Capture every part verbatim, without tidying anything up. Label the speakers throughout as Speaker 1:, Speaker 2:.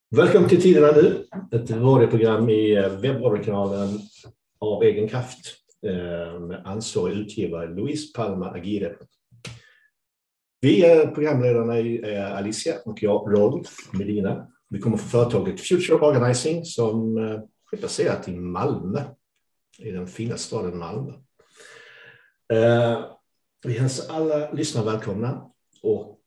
Speaker 1: Välkommen till Tiderna nu, ett radioprogram i webbradiokanalen Av egen kraft med ansvarig utgivare Louise Palma Aguirre. Vi är programledarna är Alicia och jag, Rolf Medina. Vi kommer från företaget Future Organizing som är baserat i Malmö, i den fina staden Malmö. Vi hälsar alla lyssnare välkomna och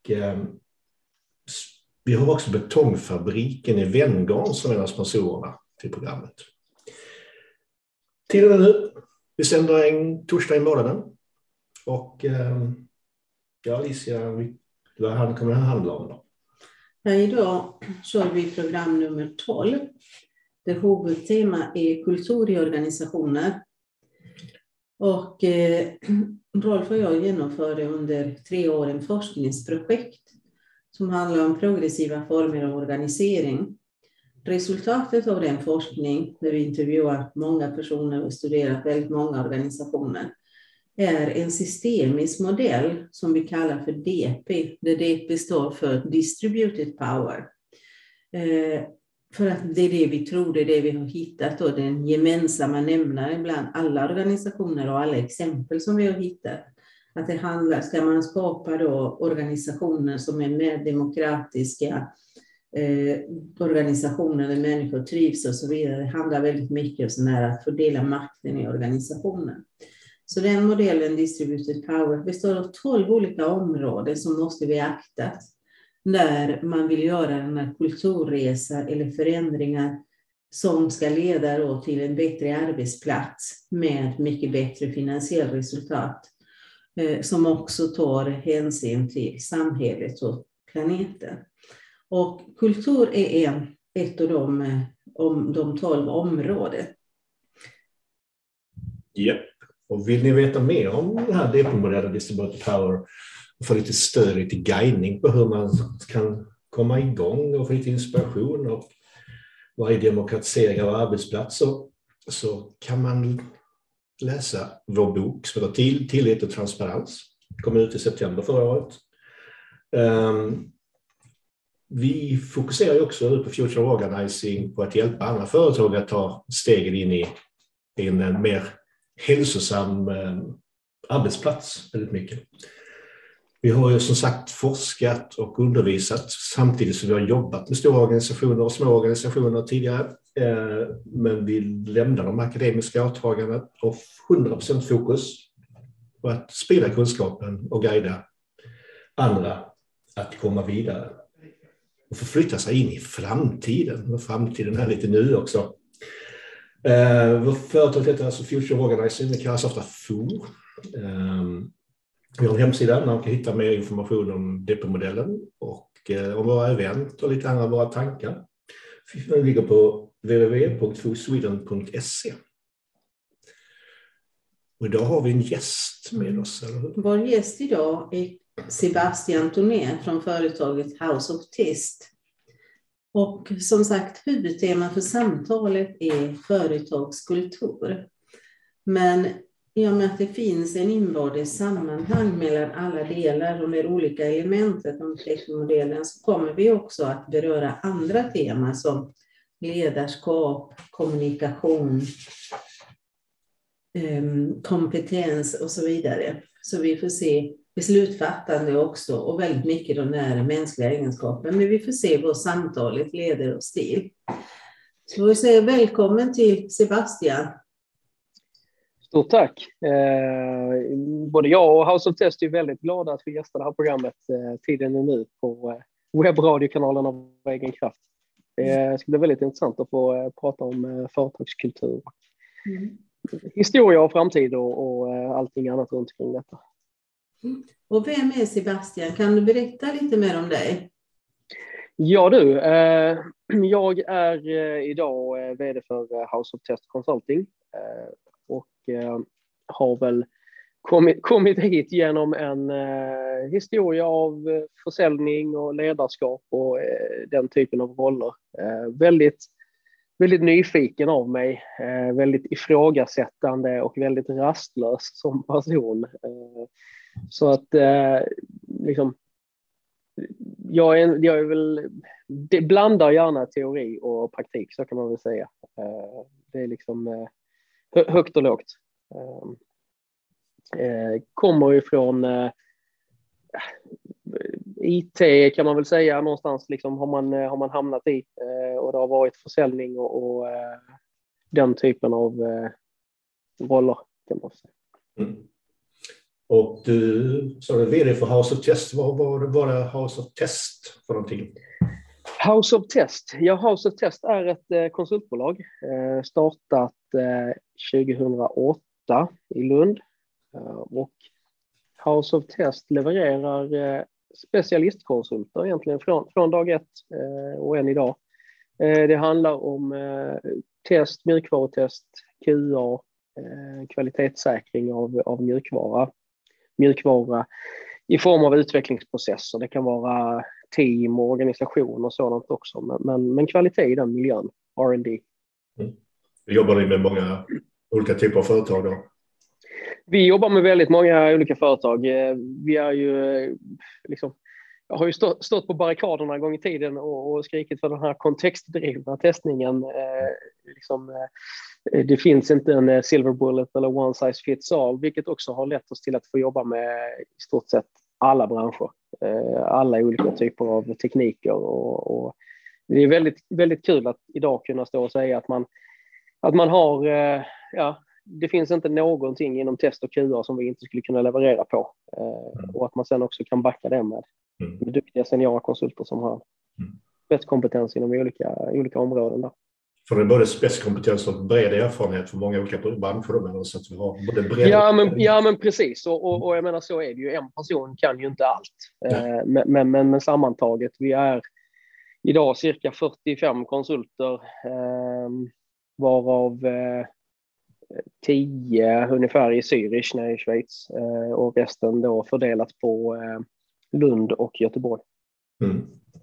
Speaker 1: vi har också Betongfabriken i Venngarn som är en av sponsorerna till programmet. Tiden är nu. Vi sänder en torsdag i månaden. Och ja, Alicia, vad kommer det handla om då?
Speaker 2: Ja, idag kör vi program nummer tolv. Det huvudtema är kultur i organisationer. Och eh, Rolf och jag genomförde under tre år en forskningsprojekt som handlar om progressiva former av organisering. Resultatet av den forskning, där vi intervjuar många personer och studerat väldigt många organisationer, är en systemisk modell som vi kallar för D P. Det D P står för Distributed Power. Eh, för att det är det vi tror, det är det vi har hittat och den gemensamma nämnaren bland alla organisationer och alla exempel som vi har hittat. Att det handlar, ska man skapa då organisationer som är mer demokratiska, eh, organisationer där människor trivs och så vidare. Det handlar väldigt mycket om sån här att fördela makten i organisationen. Så den modellen Distributed Power består av tolv olika områden som måste beaktas när man vill göra den här kulturresa eller förändringar som ska leda då till en bättre arbetsplats med mycket bättre finansiell resultat. Som också tar hänsyn till samhället och planeten. Och kultur är en, ett av de, om, de tolv områden.
Speaker 1: Ja, och vill ni veta mer om den här D P-modellen Distributed Power och få lite stöd, lite guidning på hur man kan komma igång och få lite inspiration och vad är demokratisering av arbetsplatser, så kan man läsa vår bok som heter Till, Tillit och transparens. Kom ut i september förra året. Um, vi fokuserar ju också nu på Future Organizing på att hjälpa andra företag att ta stegen in i, i en mer hälsosam um, arbetsplats väldigt mycket. Vi har ju som sagt forskat och undervisat samtidigt som vi har jobbat med stora organisationer och små organisationer tidigare. Men vi lämnar de akademiska åtagandena och hundra procent fokus på att sprida kunskapen och guida andra att komma vidare och förflytta sig in i framtiden. Och framtiden är lite nu också. Vårt företag heter alltså Future Organizing, det kallas ofta F O R. Vi har en hemsida där man kan hitta mer information om D P-modellen och om våra event och lite andra våra tankar. Vi ligger på w w w punkt fosweden punkt se. Och idag har vi en gäst med oss, eller hur?
Speaker 2: Vår gäst idag är Sebastian Toné från företaget House of Test. Och som sagt, huvudtema för samtalet är företagskultur. Men i och med att det finns en inbördes sammanhang mellan alla delar och med olika elementen om modellen, så kommer vi också att beröra andra teman som ledarskap, kommunikation, kompetens och så vidare. Så vi får se beslutfattande också och väldigt mycket de här mänskliga egenskapen. Men vi får se vad samtalet leder oss till. Så vi säger välkommen till Sebastian.
Speaker 3: Stort tack. Eh, både jag och House of Test är väldigt glada att vi gästar det här programmet eh, tiden är nu på eh, webbradiokanalen Av egen kraft. Det ska bli väldigt intressant att få eh, prata om eh, företagskultur, mm. historia och framtid och, och eh, allting annat runt kring detta.
Speaker 2: Mm. Och vem är Sebastian? Kan du berätta lite mer om dig?
Speaker 3: Ja du, eh, jag är eh, idag eh, vd för eh, House of Test Consulting. Eh, och eh, har väl kommit, kommit hit genom en eh, historia av eh, försäljning och ledarskap och eh, den typen av roller. Eh, väldigt, väldigt nyfiken av mig, eh, väldigt ifrågasättande och väldigt rastlös som person. Eh, så att eh, liksom, jag är, jag är väl, det blandar gärna teori och praktik, så kan man väl säga. Det är liksom högt och lågt. Kommer ifrån I T, kan man väl säga, någonstans liksom har man, har man hamnat i, och det har varit försäljning och, och den typen av roller, kan man säga.
Speaker 1: Mm. Och du sa du vd för House of Test. Vad var, var det House of Test för någonting?
Speaker 3: House of Test. Ja, House of Test är ett eh, konsultbolag eh, startat eh, tjugohundraåtta i Lund. Eh, och House of Test levererar eh, specialistkonsulter egentligen från, från dag ett eh, och än idag. Eh, det handlar om eh, test, mjukvarutest, Q A, eh, kvalitetssäkring av, av mjukvara. mjukvara i form av utvecklingsprocesser. Det kan vara team och organisation och sådant också. Men, men, men kvalitet i den miljön, R and D.
Speaker 1: Mm. Jobbar ni med många olika typer av företag då?
Speaker 3: Vi jobbar med väldigt många olika företag. Vi är ju liksom, jag har ju stått, stått på barrikaderna en gång i tiden och, och skrikit för den här kontextdrivna testningen. Eh, liksom, eh, det finns inte en silver bullet eller one size fits all, vilket också har lett oss till att få jobba med i stort sett alla branscher. Eh, alla olika typer av tekniker. Och, och det är väldigt, väldigt kul att idag kunna stå och säga att man, att man har... Eh, ja, det finns inte någonting inom test och Q A som vi inte skulle kunna leverera på. Eh, och att man sen också kan backa det med,
Speaker 1: mm.
Speaker 3: med duktiga seniora konsulter som har
Speaker 1: mm.
Speaker 3: spetskompetens inom olika, olika områden. Där.
Speaker 1: För det är både spetskompetens och bred erfarenhet för många olika branscher. Så att vi har både bred...
Speaker 3: ja, men, ja, men precis. Och, och, och jag menar, så är det ju. En person kan ju inte allt. Eh, men, men, men, men sammantaget, vi är idag cirka fyrtiofem konsulter, eh, varav eh, tio ungefär i Zürich nere i Schweiz eh, och resten då fördelat på eh, Lund och Göteborg.
Speaker 1: Mm.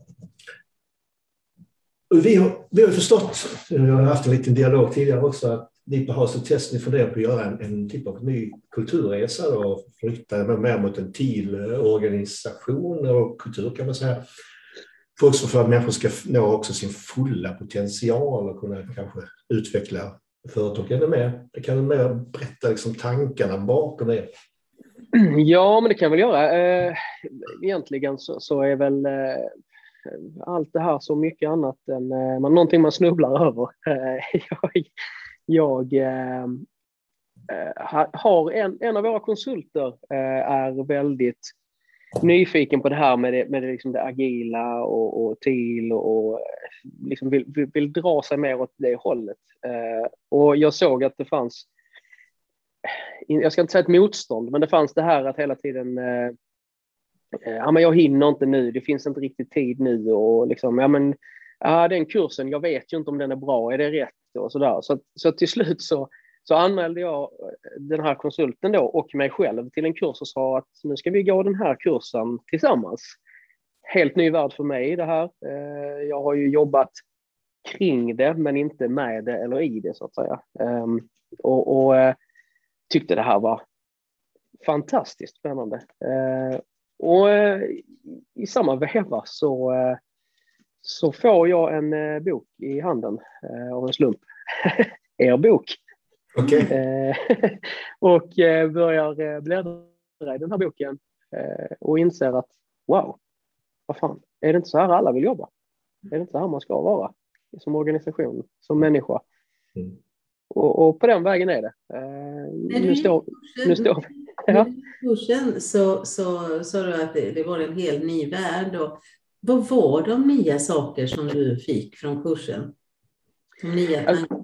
Speaker 1: Vi har, vi har förstått, vi har haft en liten dialog tidigare också, att ni på House of Test ni funderar på att göra en, en typ av ny kulturresa och flytta mer mot en till organisation och kultur, kan man säga. För också för att människor ska nå också sin fulla potential och kunna kanske utveckla företag ännu mer. Det kan mer berätta liksom tankarna bakom det.
Speaker 3: Ja, men det kan jag väl göra. Egentligen så, så är väl allt det här så mycket annat än man, någonting man snubblar över. Jag, jag äh, har en, en av våra konsulter äh, är väldigt nyfiken på det här med det, med det, liksom det agila och, och till och, och liksom vill, vill, vill dra sig mer åt det hållet. Äh, och jag såg att det fanns, jag ska inte säga ett motstånd, men det fanns det här att hela tiden äh, ja, men jag hinner inte nu, det finns inte riktigt tid nu och liksom, ja men ja, den kursen, jag vet ju inte om den är bra, är det rätt och sådär. Så, så till slut så, så anmälde jag den här konsulten då och mig själv till en kurs och sa att nu ska vi gå den här kursen tillsammans. Helt ny värld för mig det här. Jag har ju jobbat kring det men inte med det eller i det så att säga. Och, och tyckte det här var fantastiskt spännande. Och i samma veva så, så får jag en bok i handen av en slump. Er bok.
Speaker 1: Okay.
Speaker 3: Och börjar bläddra i den här boken och inser att wow, vad fan, är det inte så här alla vill jobba? Är det inte så här man ska vara som organisation, som människa? Mm. Och, och på den vägen är det.
Speaker 2: När
Speaker 3: nu står, nu står vi. Ja.
Speaker 2: Kursen så sa så du att det, det var en helt ny värld. Och vad var de nya saker som du fick från kursen? De nya tankar?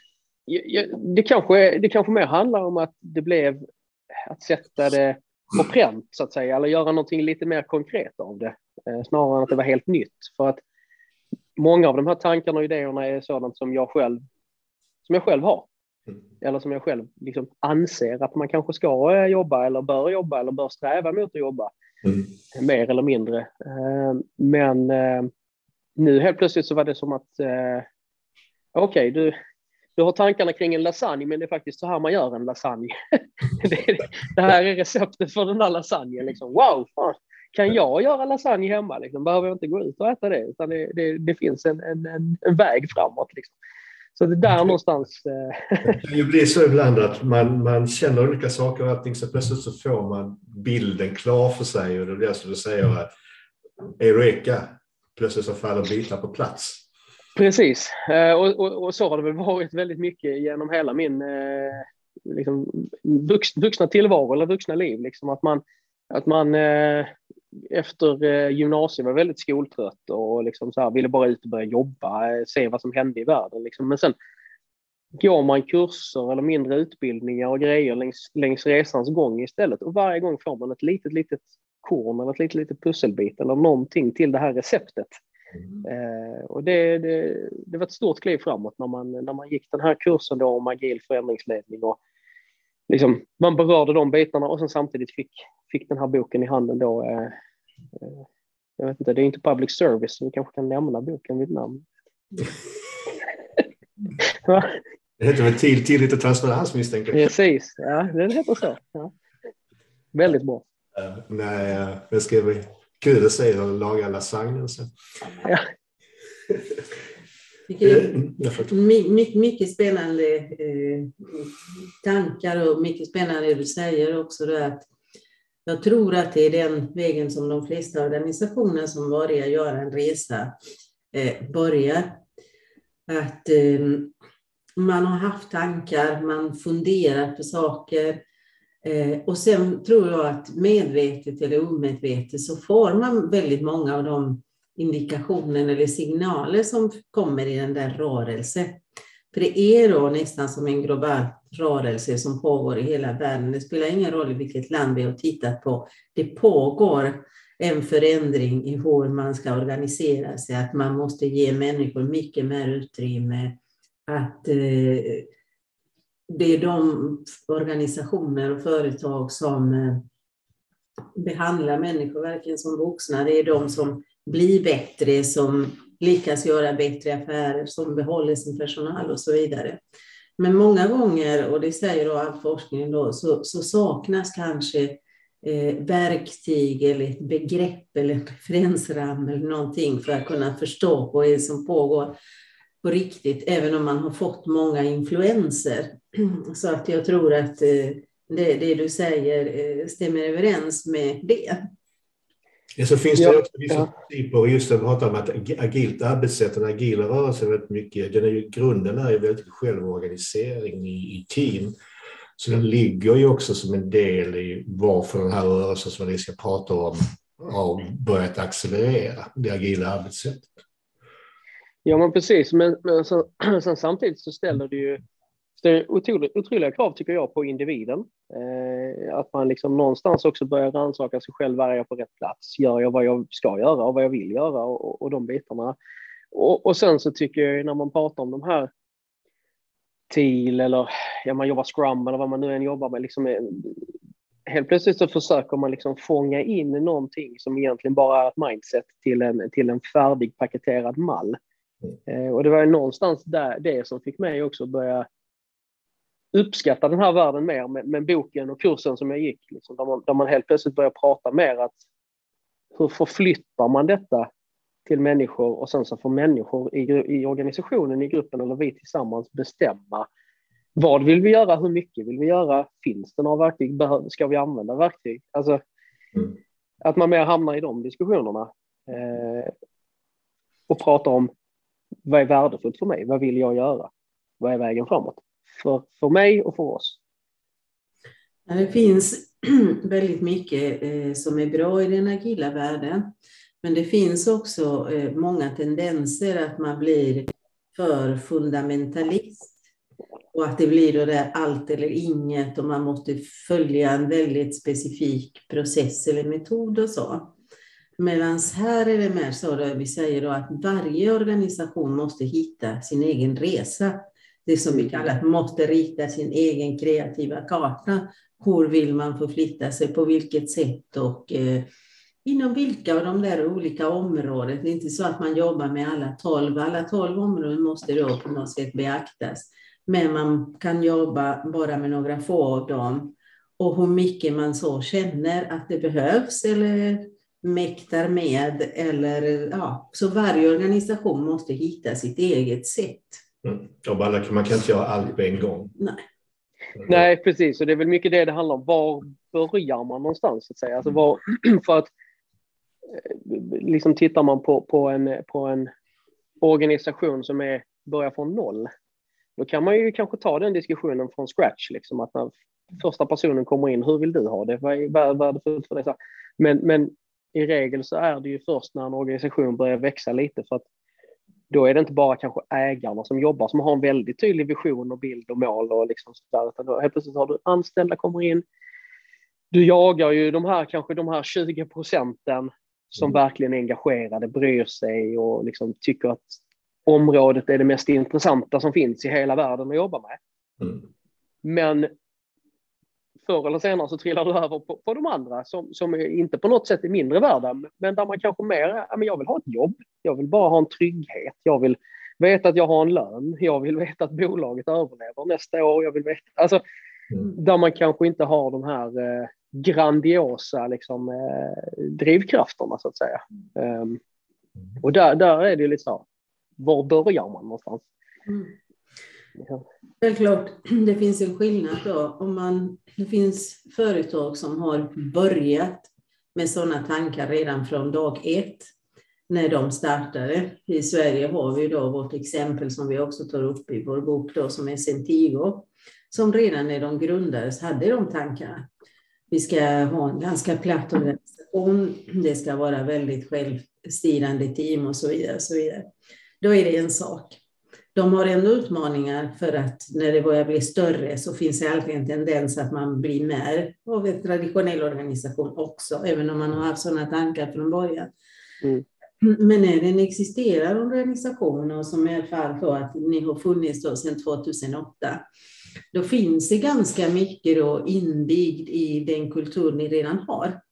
Speaker 3: Det kanske, det kanske mer handlar om att det blev att sätta det på pränt så att säga, eller göra någonting lite mer konkret av det, snarare än att det var helt nytt. För att många av de här tankarna och idéerna är sådant som jag själv, som jag själv har. Eller som jag själv liksom anser att man kanske ska jobba eller bör jobba eller bör sträva mot att jobba. Mm. Mer eller mindre. Men nu helt plötsligt så var det som att okej, okay, du, du har tankarna kring en lasagne, men det är faktiskt så här man gör en lasagne. det, det här är receptet för den här lasagnen. Liksom. Wow, fan. kan jag göra lasagne hemma? Liksom? Behöver jag inte gå ut och äta det? Utan det, det, det finns en, en, en, en väg framåt. Liksom. Så det är där någonstans...
Speaker 1: Det kan ju bli så ibland att man, man känner olika saker och allting, så plötsligt så får man bilden klar för sig, och det blir som du säger att Eureka, plötsligt så faller bitar på plats. Precis,
Speaker 3: och, och, och så har det väl varit väldigt mycket genom hela min eh, liksom, vux, vuxna tillvaro eller vuxna liv. Liksom, att man, att man eh, efter eh, gymnasiet var väldigt skoltrött och liksom, så här, ville bara ut och börja jobba, eh, se vad som hände i världen. Liksom. Men sen går man kurser eller mindre utbildningar och grejer längs, längs resans gång istället. Och varje gång får man ett litet, litet korn eller ett litet, litet pusselbit eller någonting till det här receptet. Mm. Eh, och det, det, det var ett stort kliv framåt när man, när man gick den här kursen då om agil förändringsledning, och liksom, man berörde de bitarna och sen samtidigt fick, fick den här boken i handen då. Eh, eh, jag vet inte, det är inte public service, så vi kanske kan nämna boken vid namn.
Speaker 1: Det heter väl till, tillit och transparens, misstänker jag.
Speaker 3: Precis, ja, det heter så. Ja. Väldigt bra.
Speaker 1: Uh, nej, uh, det ska bli kul att säga att laga lasagne.
Speaker 3: Ja.
Speaker 2: My, mycket spännande eh, tankar och mycket spännande du säger också då, att jag tror att det är den vägen som de flesta organisationer som börjar göra en resa eh, börjar. Att eh, man har haft tankar, man funderar på saker, eh, och sen tror jag att medvetet eller omedvetet så får man väldigt många av de indikationer eller signaler som kommer i den där rörelsen. För det är då nästan som en global rörelse som pågår i hela världen. Det spelar ingen roll i vilket land vi har tittat på. Det pågår en förändring i hur man ska organisera sig. Att man måste ge människor mycket mer utrymme. Att eh, det är de organisationer och företag som eh, behandlar människor verkligen som vuxna. Det är de som blir bättre, som lyckas göra bättre affärer, som behåller sin personal och så vidare. Men många gånger, och det säger då all forskning då, så, så saknas kanske eh, verktyg eller ett begrepp eller en referensram eller någonting för att kunna förstå vad det är som pågår på riktigt, även om man har fått många influenser. Så att jag tror att eh, det, det du säger eh, stämmer överens med det.
Speaker 1: Ja, så finns det ja, också vissa ja. principer, just det, vi pratar om att agilt arbetssätt, den agila rörelsen väldigt mycket, den är ju, grunden är ju väldigt självorganisering i, i team. Så den ligger ju också som en del i varför den här rörelsen som vi ska prata om har börjat accelerera, det agila arbetssättet.
Speaker 3: Ja, men precis, men, men så, sen samtidigt så ställer det ju det är otroligt, otroliga krav tycker jag på individen. Eh, att man liksom någonstans också börjar rannsaka sig själv, är jag på rätt plats? Gör jag vad jag ska göra och vad jag vill göra och, och de bitarna. Och, och sen så tycker jag när man pratar om de här T I L eller ja, man jobbar Scrum eller vad man nu än jobbar med, liksom, helt plötsligt så försöker man liksom fånga in någonting som egentligen bara är ett mindset till en, till en färdig paketerad mall. Eh, och det var ju någonstans där, det som fick mig också börja uppskatta den här världen mer med, med boken och kursen som jag gick. Liksom, där, man, där man helt plötsligt börjar prata mer att hur förflyttar man detta till människor, och sen så får människor i, i organisationen, i gruppen eller vi tillsammans bestämma vad vill vi göra, hur mycket vill vi göra, finns det några verktyg, behöver, ska vi använda verktyg? Alltså, mm. att man mer hamnar i de diskussionerna eh, och pratar om vad är värdefullt för mig, vad vill jag göra, vad är vägen framåt för, för mig och för oss.
Speaker 2: Ja, det finns väldigt mycket eh, som är bra i den agila världen, men det finns också eh, många tendenser att man blir för fundamentalist och att det blir då det allt eller inget och man måste följa en väldigt specifik process eller metod och så. Medan här är det mer så att vi säger då att varje organisation måste hitta sin egen resa. Det som vi kallar att måste rita sin egen kreativa karta. Hur vill man förflytta sig, på vilket sätt och eh, inom vilka av de där olika områden. Det är inte så att man jobbar med alla tolv. Alla tolv områden måste då på något sätt beaktas. Men man kan jobba bara med några få av dem. Och hur mycket man så känner att det behövs eller mäktar med. Eller, ja, så varje organisation måste hitta sitt eget sätt.
Speaker 1: Mm. Och alla, man kan inte göra allt på en gång.
Speaker 2: Nej.
Speaker 3: Nej, precis. Och det är väl mycket det det handlar om. Var börjar man någonstans, så att säga? Alltså var, för att liksom tittar man på, på, en, på en organisation som är, börjar från noll, då kan man ju kanske ta den diskussionen från scratch. Liksom, att när första personen kommer in, hur vill du ha det? Vad är värdefullt för dig? Men, men i regel så är det ju först när en organisation börjar växa lite, för att då är det inte bara kanske ägarna som jobbar, som har en väldigt tydlig vision och bild och mål och liksom sådär, utan då helt plötsligt har du anställda kommer in. Du jagar ju de här, kanske de här tjugo procenten som mm. verkligen är engagerade, bryr sig och liksom tycker att området är det mest intressanta som finns i hela världen att jobba med. Mm. Men förr eller senare så trillar du över på, på de andra som, som är inte på något sätt är mindre värda, men där man kanske mer, ja, men jag vill ha ett jobb, jag vill bara ha en trygghet, jag vill veta att jag har en lön, jag vill veta att bolaget överlever nästa år, jag vill veta, alltså mm. där man kanske inte har de här eh, grandiosa liksom, eh, drivkrafterna så att säga. Um, och där, där är det lite så, var börjar man någonstans?
Speaker 2: Mm. Ja. Självklart, det finns en skillnad då. Om man, det finns företag som har börjat med sådana tankar redan från dag ett när de startade. I Sverige har vi då vårt exempel som vi också tar upp i vår bok då, som är Centigo, som redan när de grundades hade de tankarna. Vi ska ha en ganska platt organisation, det ska vara väldigt självstyrande team och så vidare. Så vidare. Då är det en sak. De har ändå utmaningar för att när det börjar bli större så finns det alltid en tendens att man blir mer av en traditionell organisation också, även om man har haft sådana tankar från början. Mm. Men när den existerar organisation och som i alla fall då att ni har funnits då sedan tvåtusenåtta, då finns det ganska mycket då inbyggd i den kultur ni redan har.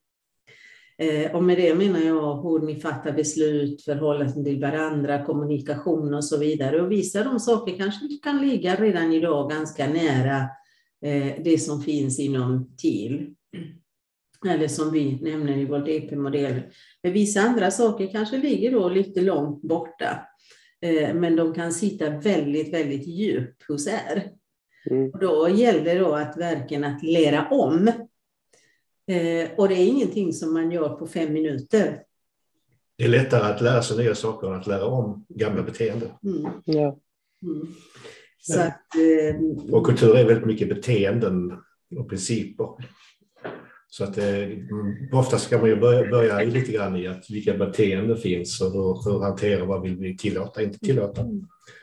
Speaker 2: Eh, och med det menar jag hur ni fattar beslut, förhållanden till varandra, kommunikation och så vidare. Och vissa av de saker kanske kan ligga redan idag ganska nära eh, det som finns inom T I L. Eller som vi nämner i vår D P-modell. Men vissa andra saker kanske ligger då lite långt borta. Eh, men de kan sitta väldigt, väldigt djupt hos er. Mm. Och då gäller det då att verkligen att lära om. Eh, och det är ingenting som man gör på fem minuter.
Speaker 1: Det är lättare att lära sig nya saker än att lära om gamla beteenden. Mm.
Speaker 3: Ja.
Speaker 2: Mm. Så att, eh,
Speaker 1: och kultur är väldigt mycket beteenden och principer. Så att eh, ofta ska man ju börja, börja lite grann i att vilka beteenden finns och hur, hur hantera, vad vill vi tillåta, inte tillåta. Mm.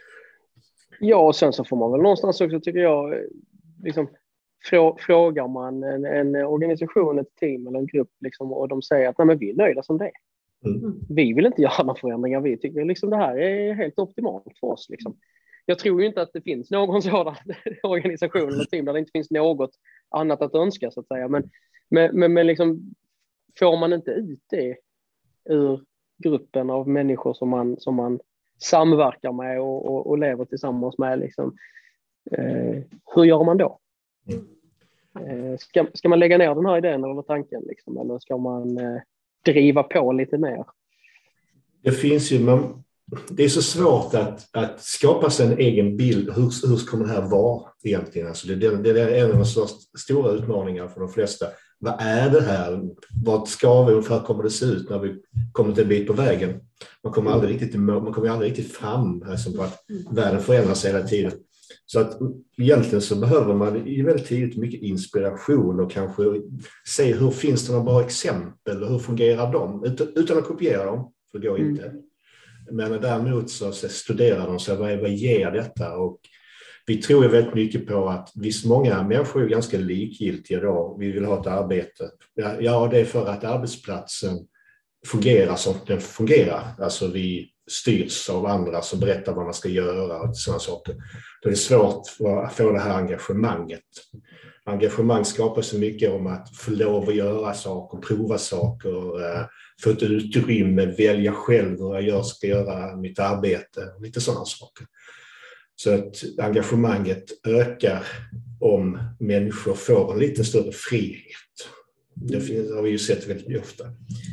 Speaker 3: Ja, och sen så får man väl någonstans också, tycker jag, liksom, frågar man en, en organisation, ett team eller en grupp liksom, och de säger att nej, men vi är nöjda som det är. Mm. Vi vill inte göra några förändringar, vi tycker liksom, det här är helt optimalt för oss. Liksom. Jag tror ju inte att det finns någon sådan organisation eller team där det inte finns något annat att önska så att säga. Men, men, men, men liksom, får man inte ut det ur gruppen av människor som man, som man samverkar med och, och, och lever tillsammans med, liksom, eh, hur gör man då? Mm. Eh, ska, ska man lägga ner den här idén eller tanken liksom, eller ska man eh, driva på lite mer?
Speaker 1: Det finns ju, man, det är så svårt att, att skapa sig en egen bild. Hur, hur kommer det här vara egentligen? Alltså det, det, det är en av de stora utmaningarna för de flesta. Vad är det här? Vad ska vi, ungefär kommer det se ut när vi kommer till en bit på vägen? Man kommer aldrig riktigt, man kommer aldrig riktigt fram, alltså på att världen förändras hela tiden. Så att egentligen så behöver man i väldigt tidigt mycket inspiration och kanske se hur finns det några bra exempel och hur fungerar de? Utan, utan att kopiera dem, för det går inte. Mm. Men däremot så, så studerar de så vad, vad ger detta? Och vi tror ju väldigt mycket på att visst, många människor är ganska likgiltiga då. Vi vill ha ett arbete. Ja, ja, det är för att arbetsplatsen fungerar som den fungerar. Alltså vi styrs av andra som berättar vad man ska göra och sådana saker. Då är det svårt att få det här engagemanget. Engagemang skapar så mycket om att få lov att göra saker, prova saker, få ett utrymme, välja själv hur jag gör, ska göra mitt arbete och lite sådana saker. Så att engagemanget ökar om människor får en lite större frihet. Det har vi ju sett väldigt ofta.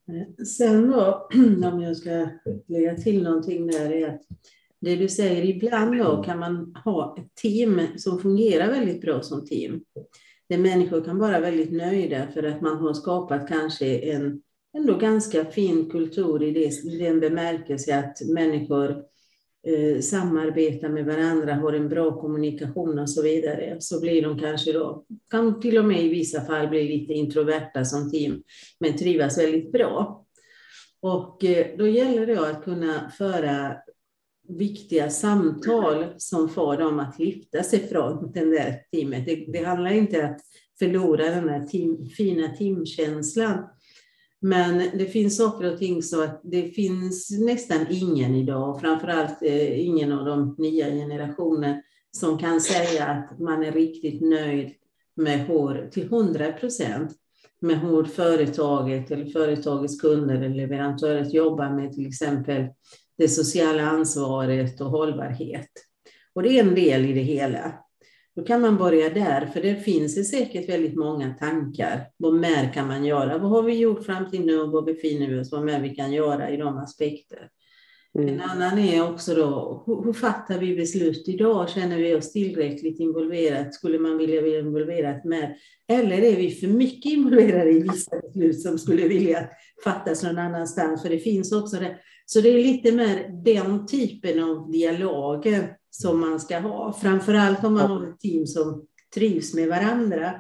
Speaker 2: Sen då, om jag ska lägga till någonting där, är att det du säger, ibland då kan man ha ett team som fungerar väldigt bra som team. Där människor kan vara väldigt nöjda för att man har skapat kanske en ändå ganska fin kultur i, det, i den bemärkelse att människor eh, samarbetar med varandra, har en bra kommunikation och så vidare. Så blir de kanske då, kan till och med i vissa fall bli lite introverta som team, men trivas väldigt bra. Och eh, då gäller det att kunna föra viktiga samtal som får dem att lyfta sig från den där teamet. Det, det handlar inte om att förlora den här team, fina teamkänslan. Men det finns saker och ting så att det finns nästan ingen idag, framförallt eh, ingen av de nya generationer som kan säga att man är riktigt nöjd med hur, till hundra procent med hur företaget eller företagets kunder eller leverantörer jobbar med till exempel det sociala ansvaret och hållbarhet. Och det är en del i det hela. Då kan man börja där, för det finns det säkert väldigt många tankar. Vad mer kan man göra? Vad har vi gjort fram till nu och vad befinner vi oss? Vad mer vi kan göra i de aspekter? Mm. En annan är också då, hur, hur fattar vi beslut idag? Känner vi oss tillräckligt involverat? Skulle man vilja bli involverat med? Eller är vi för mycket involverade i vissa beslut som skulle vilja fattas någon annanstans? För det finns också det. Så det är lite mer den typen av dialoger som man ska ha. Framförallt om man har ett team som trivs med varandra.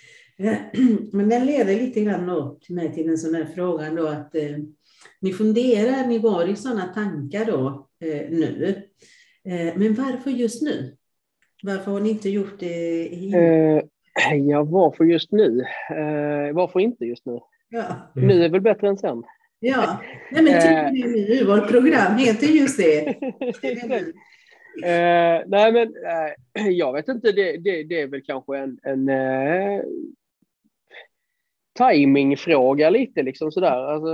Speaker 2: Men den leder lite grann upp till mig till en sån här fråga då att eh, ni funderar, ni var i sådana tankar då eh, nu. Eh, men varför just nu? Varför har ni inte gjort det i...
Speaker 3: Eh, ja, varför just nu? Eh, varför inte just nu?
Speaker 2: Ja.
Speaker 3: Mm. Nu är väl bättre än sen.
Speaker 2: Ja, nej men tycker ni nu, vårt program heter just det.
Speaker 3: uh, nej men uh, jag vet inte, det, det, det är väl kanske en, en uh, timingfråga lite liksom sådär. Alltså,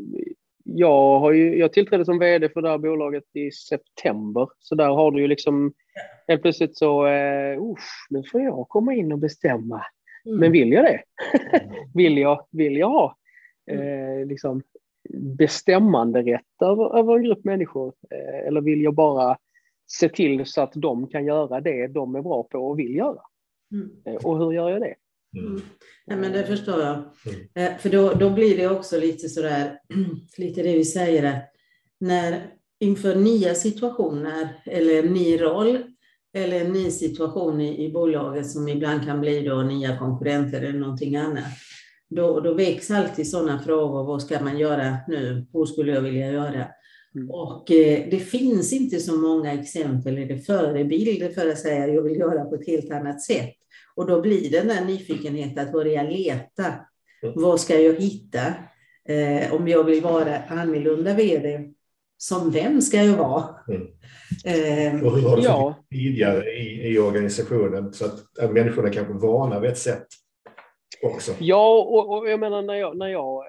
Speaker 3: jag, har ju, jag tillträdde som vd för det här bolaget i september, så där har du ju liksom helt plötsligt så, uh, nu får jag komma in och bestämma. Mm. Men vill jag det? vill, jag, vill jag ha uh, liksom bestämmande rätt över, över en grupp människor, eh, eller vill jag bara se till så att de kan göra det de är bra på och vill göra? Mm. Eh, och hur gör jag det?
Speaker 2: Mm. Ja, men det förstår jag. Eh, för då, då blir det också lite sådär, lite det vi säger att när inför nya situationer eller en ny roll eller en ny situation i, i bolaget som ibland kan bli då nya konkurrenter eller någonting annat. Då, då väcks alltid sådana frågor. Vad ska man göra nu? Hur skulle jag vilja göra? Mm. Och eh, det finns inte så många exempel eller förebilder för att säga att jag vill göra på ett helt annat sätt. Och då blir den där nyfikenheten att börja leta. Mm. Vad ska jag hitta? Eh, om jag vill vara annorlunda vd. Som vem ska jag vara? Mm.
Speaker 1: Eh, och hur har du ja. tidigare i, i organisationen så att människorna kanske är vana vid ett sätt? Också.
Speaker 3: Ja, och, och jag menar när jag, när jag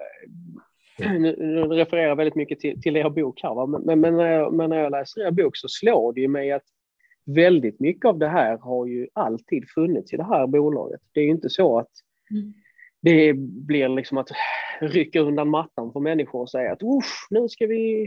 Speaker 3: nu, nu refererar väldigt mycket till, till er bok här, va? Men, men, när jag, men när jag läser er bok så slår det ju mig att väldigt mycket av det här har ju alltid funnits i det här bolaget. Det är ju inte så att mm. det blir liksom att rycka undan mattan för människor och säga att nu ska vi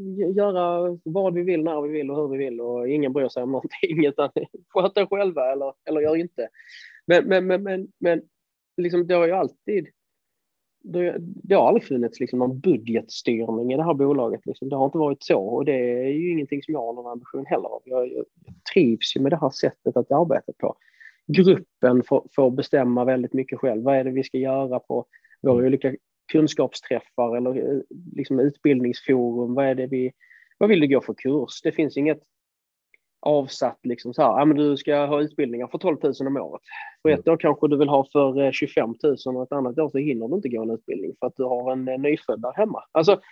Speaker 3: göra vad vi vill, när vi vill och hur vi vill och ingen bryr sig om någonting utan sköta själva eller, eller gör inte. Men, men, men, men, men liksom, det har ju alltid det, det har aldrig funnits liksom någon budgetstyrning i det här bolaget. Liksom. Det har inte varit så och det är ju ingenting som jag har någon ambition heller av. Jag, jag trivs ju med det här sättet att arbeta på. Gruppen får, får bestämma väldigt mycket själv. Vad är det vi ska göra på våra olika kunskapsträffar eller liksom utbildningsforum? Vad är det vi, vad vill du gå för kurs? Det finns inget avsatt liksom så här, ja, men du ska ha utbildningar för tolv tusen om året. För ett år kanske du vill ha för tjugofem tusen och ett annat år så hinner du inte gå en utbildning för att du har en nyfödd där hemma. Alltså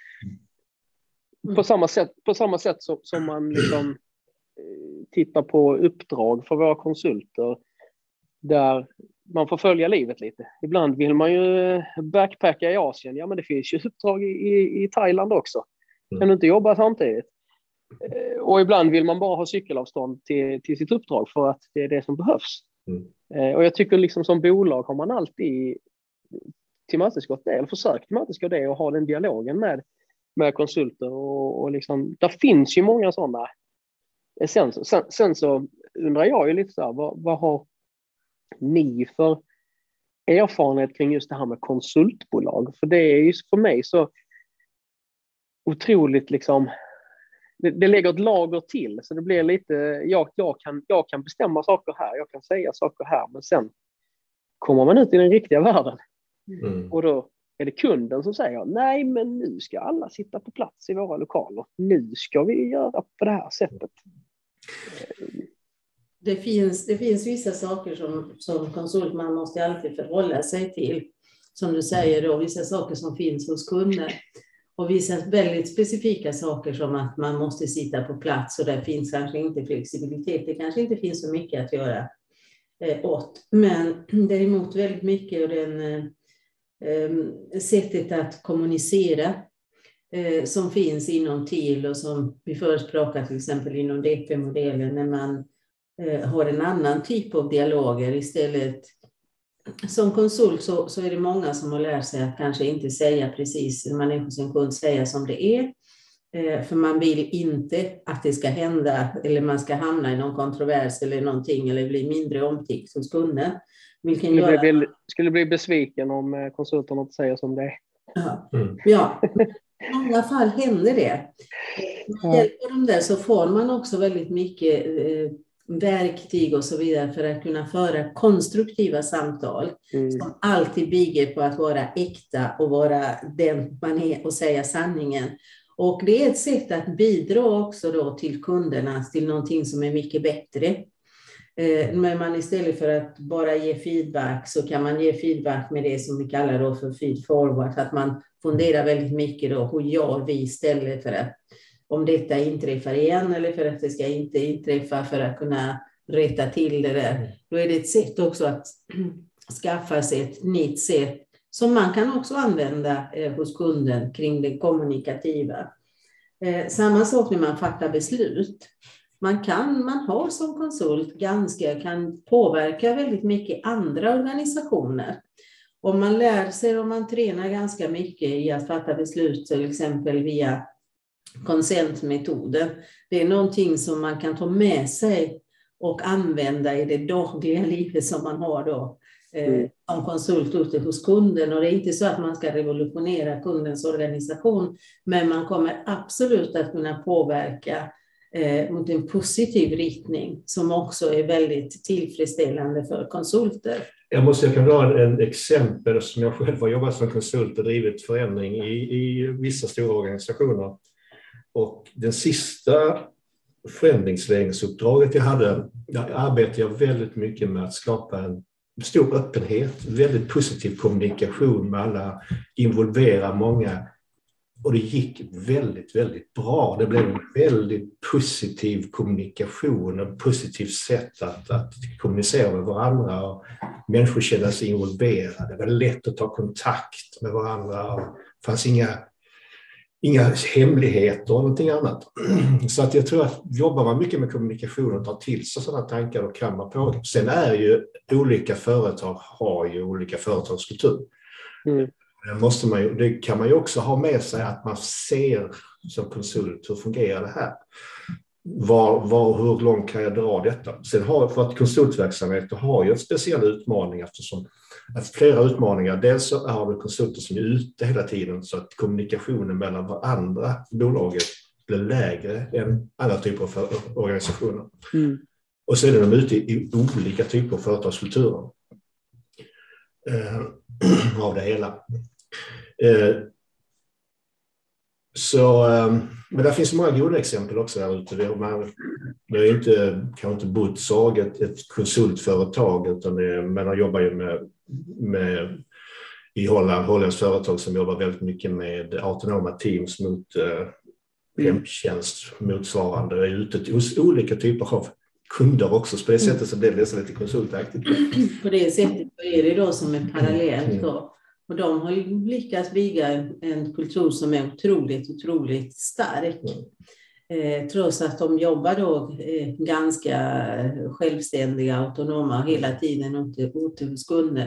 Speaker 3: mm. på samma sätt, på samma sätt som, som man liksom tittar på uppdrag för våra konsulter där man får följa livet lite. Ibland vill man ju backpacka i Asien. Ja, men det finns ju uppdrag i, i, i Thailand också. Kan du inte jobba samtidigt? Och ibland vill man bara ha cykelavstånd till, till sitt uppdrag för att det är det som behövs. Mm. Och jag tycker liksom som bolag har man alltid tillmötesgått det, eller försökt tillmötesgå det och ha den dialogen med, med konsulter. Och, och liksom, där finns ju många sådana. Sen, sen, sen så undrar jag ju lite så här, vad, vad har ni för erfarenhet kring just det här med konsultbolag? För det är ju för mig så otroligt liksom, det, det lägger ett lager till, så det blir lite, jag, jag, kan, jag kan bestämma saker här, jag kan säga saker här, men sen kommer man ut i den riktiga världen. Mm. Och då är det kunden som säger, nej men nu ska alla sitta på plats i våra lokaler, nu ska vi göra på det här sättet.
Speaker 2: Det finns, det finns vissa saker som, som konsult man måste alltid förhålla sig till. Som du säger då, vissa saker som finns hos kunder. Och vissa väldigt specifika saker som att man måste sitta på plats och där finns kanske inte flexibilitet. Det kanske inte finns så mycket att göra eh, åt. Men däremot väldigt mycket och den eh, sättet att kommunicera eh, som finns inom T I L och som vi förespråkar till exempel inom D P-modellen när man har en annan typ av dialoger istället. Som konsult så, så är det många som har lärt sig att kanske inte säga precis när man är hos en kund, säga som det är. Eh, för man vill inte att det ska hända eller man ska hamna i någon kontrovers eller någonting eller bli mindre omtyckt hos kunden. Vilken
Speaker 3: skulle,
Speaker 2: gör...
Speaker 3: bli, skulle bli besviken om konsulten inte säger som det är.
Speaker 2: Ja, ja. I många fall händer det. Med hjälp av dem där så får man också väldigt mycket eh, verktyg och så vidare för att kunna föra konstruktiva samtal mm. som alltid bygger på att vara äkta och vara den man är och säga sanningen. Och det är ett sätt att bidra också då till kunderna till någonting som är mycket bättre. Eh, men man istället för att bara ge feedback så kan man ge feedback med det som vi kallar då för feed forward. Att man funderar väldigt mycket då, hur gör vi istället för att om detta inträffar igen eller för att det ska inte inträffa för att kunna rätta till det där. Då är det ett sätt också att skaffa sig ett nytt sätt som man kan också använda eh, hos kunden kring det kommunikativa. Eh, samma sak när man fattar beslut. Man kan, man har som konsult ganska, kan påverka väldigt mycket andra organisationer. Om man lär sig och man tränar ganska mycket i att fatta beslut till exempel via konsentmetoden. Det är någonting som man kan ta med sig och använda i det dagliga livet som man har då eh, som konsult ute hos kunden. Och det är inte så att man ska revolutionera kundens organisation, men man kommer absolut att kunna påverka eh, mot en positiv riktning som också är väldigt tillfredsställande för konsulter.
Speaker 1: Jag måste jag kan dra en exempel som jag själv har jobbat som konsult och drivit förändring i, i vissa stora organisationer. Och den sista förändringsledningsuppdraget jag hade, där arbetade jag väldigt mycket med att skapa en stor öppenhet, väldigt positiv kommunikation med alla, involvera många. Och det gick väldigt, väldigt bra. Det blev en väldigt positiv kommunikation, ett positivt sätt att, att kommunicera med varandra. Och människor kände sig involverade. Det var lätt att ta kontakt med varandra. Och det fanns inga Inga hemligheter och någonting annat. Så att jag tror att jobbar man mycket med kommunikation och tar till sig sådana tankar och kan man på. Sen är ju olika företag har ju olika företagskultur. Mm. Det, måste man ju, det kan man ju också ha med sig att man ser som konsult hur fungerar det här. Var, var, hur långt kan jag dra detta? Sen har för att konsultverksamhet har ju en speciell utmaning eftersom att flera utmaningar. Dels så har du konsulter som är ute hela tiden så att kommunikationen mellan varandra bolaget blir lägre än andra typer av organisationer. Mm. Och så är de ute i olika typer av företagskulturer eh, av det hela. Eh, så, eh, men det finns många goda exempel också där ute. Det, man, det är inte, kan inte Butzag ett, ett konsultföretag utan det, man jobbar ju med med, i Holland, Hollands företag som jobbar väldigt mycket med autonoma teams mot eh, hemtjänst motsvarande. Det är ute hos olika typer av kunder också. Så på det sättet så blir det lite konsultaktigt.
Speaker 2: På det sättet är det då som är parallellt då. Och de har ju lyckats bygga en, en kultur som är otroligt, otroligt stark. Eh, trots att de jobbar då eh, ganska självständiga, autonoma hela tiden ute hos kunder.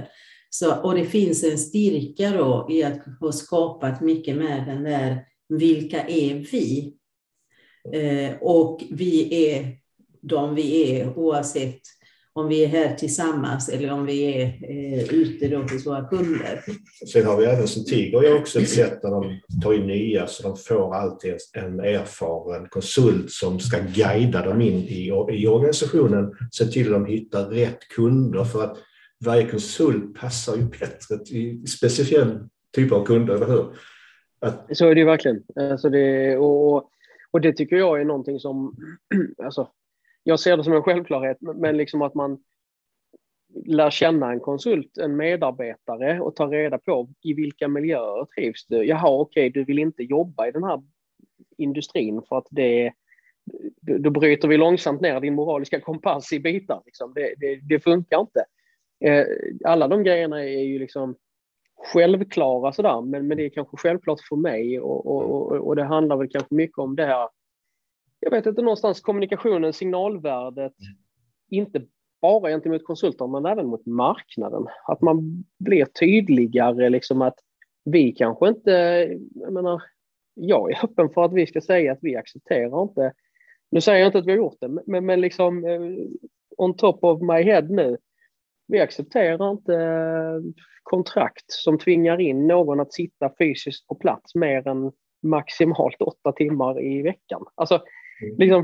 Speaker 2: Så, och det finns en styrka då i att ha skapat mycket med den där, vilka är vi? Eh, och vi är de vi är, oavsett om vi är här tillsammans eller om vi är eh, ute då hos våra kunder.
Speaker 1: Sen har vi även som Tiger är också ett sätt där de tar in nya, så de får alltid en erfaren konsult som ska guida dem in i, i organisationen, se till att de hittar rätt kunder, för att varje konsult passar ju bättre till speciell typ av kunder, eller hur? Att...
Speaker 3: Så är det ju verkligen. Alltså det, och, och det tycker jag är någonting som, alltså, jag ser det som en självklarhet, men liksom att man lär känna en konsult, en medarbetare, och ta reda på i vilka miljöer trivs du. Jaha, okej, okay, du vill inte jobba i den här industrin för att det, då bryter vi långsamt ner din moraliska kompass i bitar. Liksom. Det, det, det funkar inte. Alla de grejerna är ju liksom självklara sådär, men, men det är kanske självklart för mig, och, och, och, och det handlar väl kanske mycket om det här, jag vet inte, någonstans kommunikationen, signalvärdet, inte bara gentemot konsulter men även mot marknaden. Att man blir tydligare, liksom att vi kanske inte, jag menar, jag är öppen för att vi ska säga att vi accepterar inte, nu säger jag inte att vi har gjort det, men, men liksom on top of my head nu, vi accepterar inte kontrakt som tvingar in någon att sitta fysiskt på plats mer än maximalt åtta timmar i veckan. Alltså, liksom,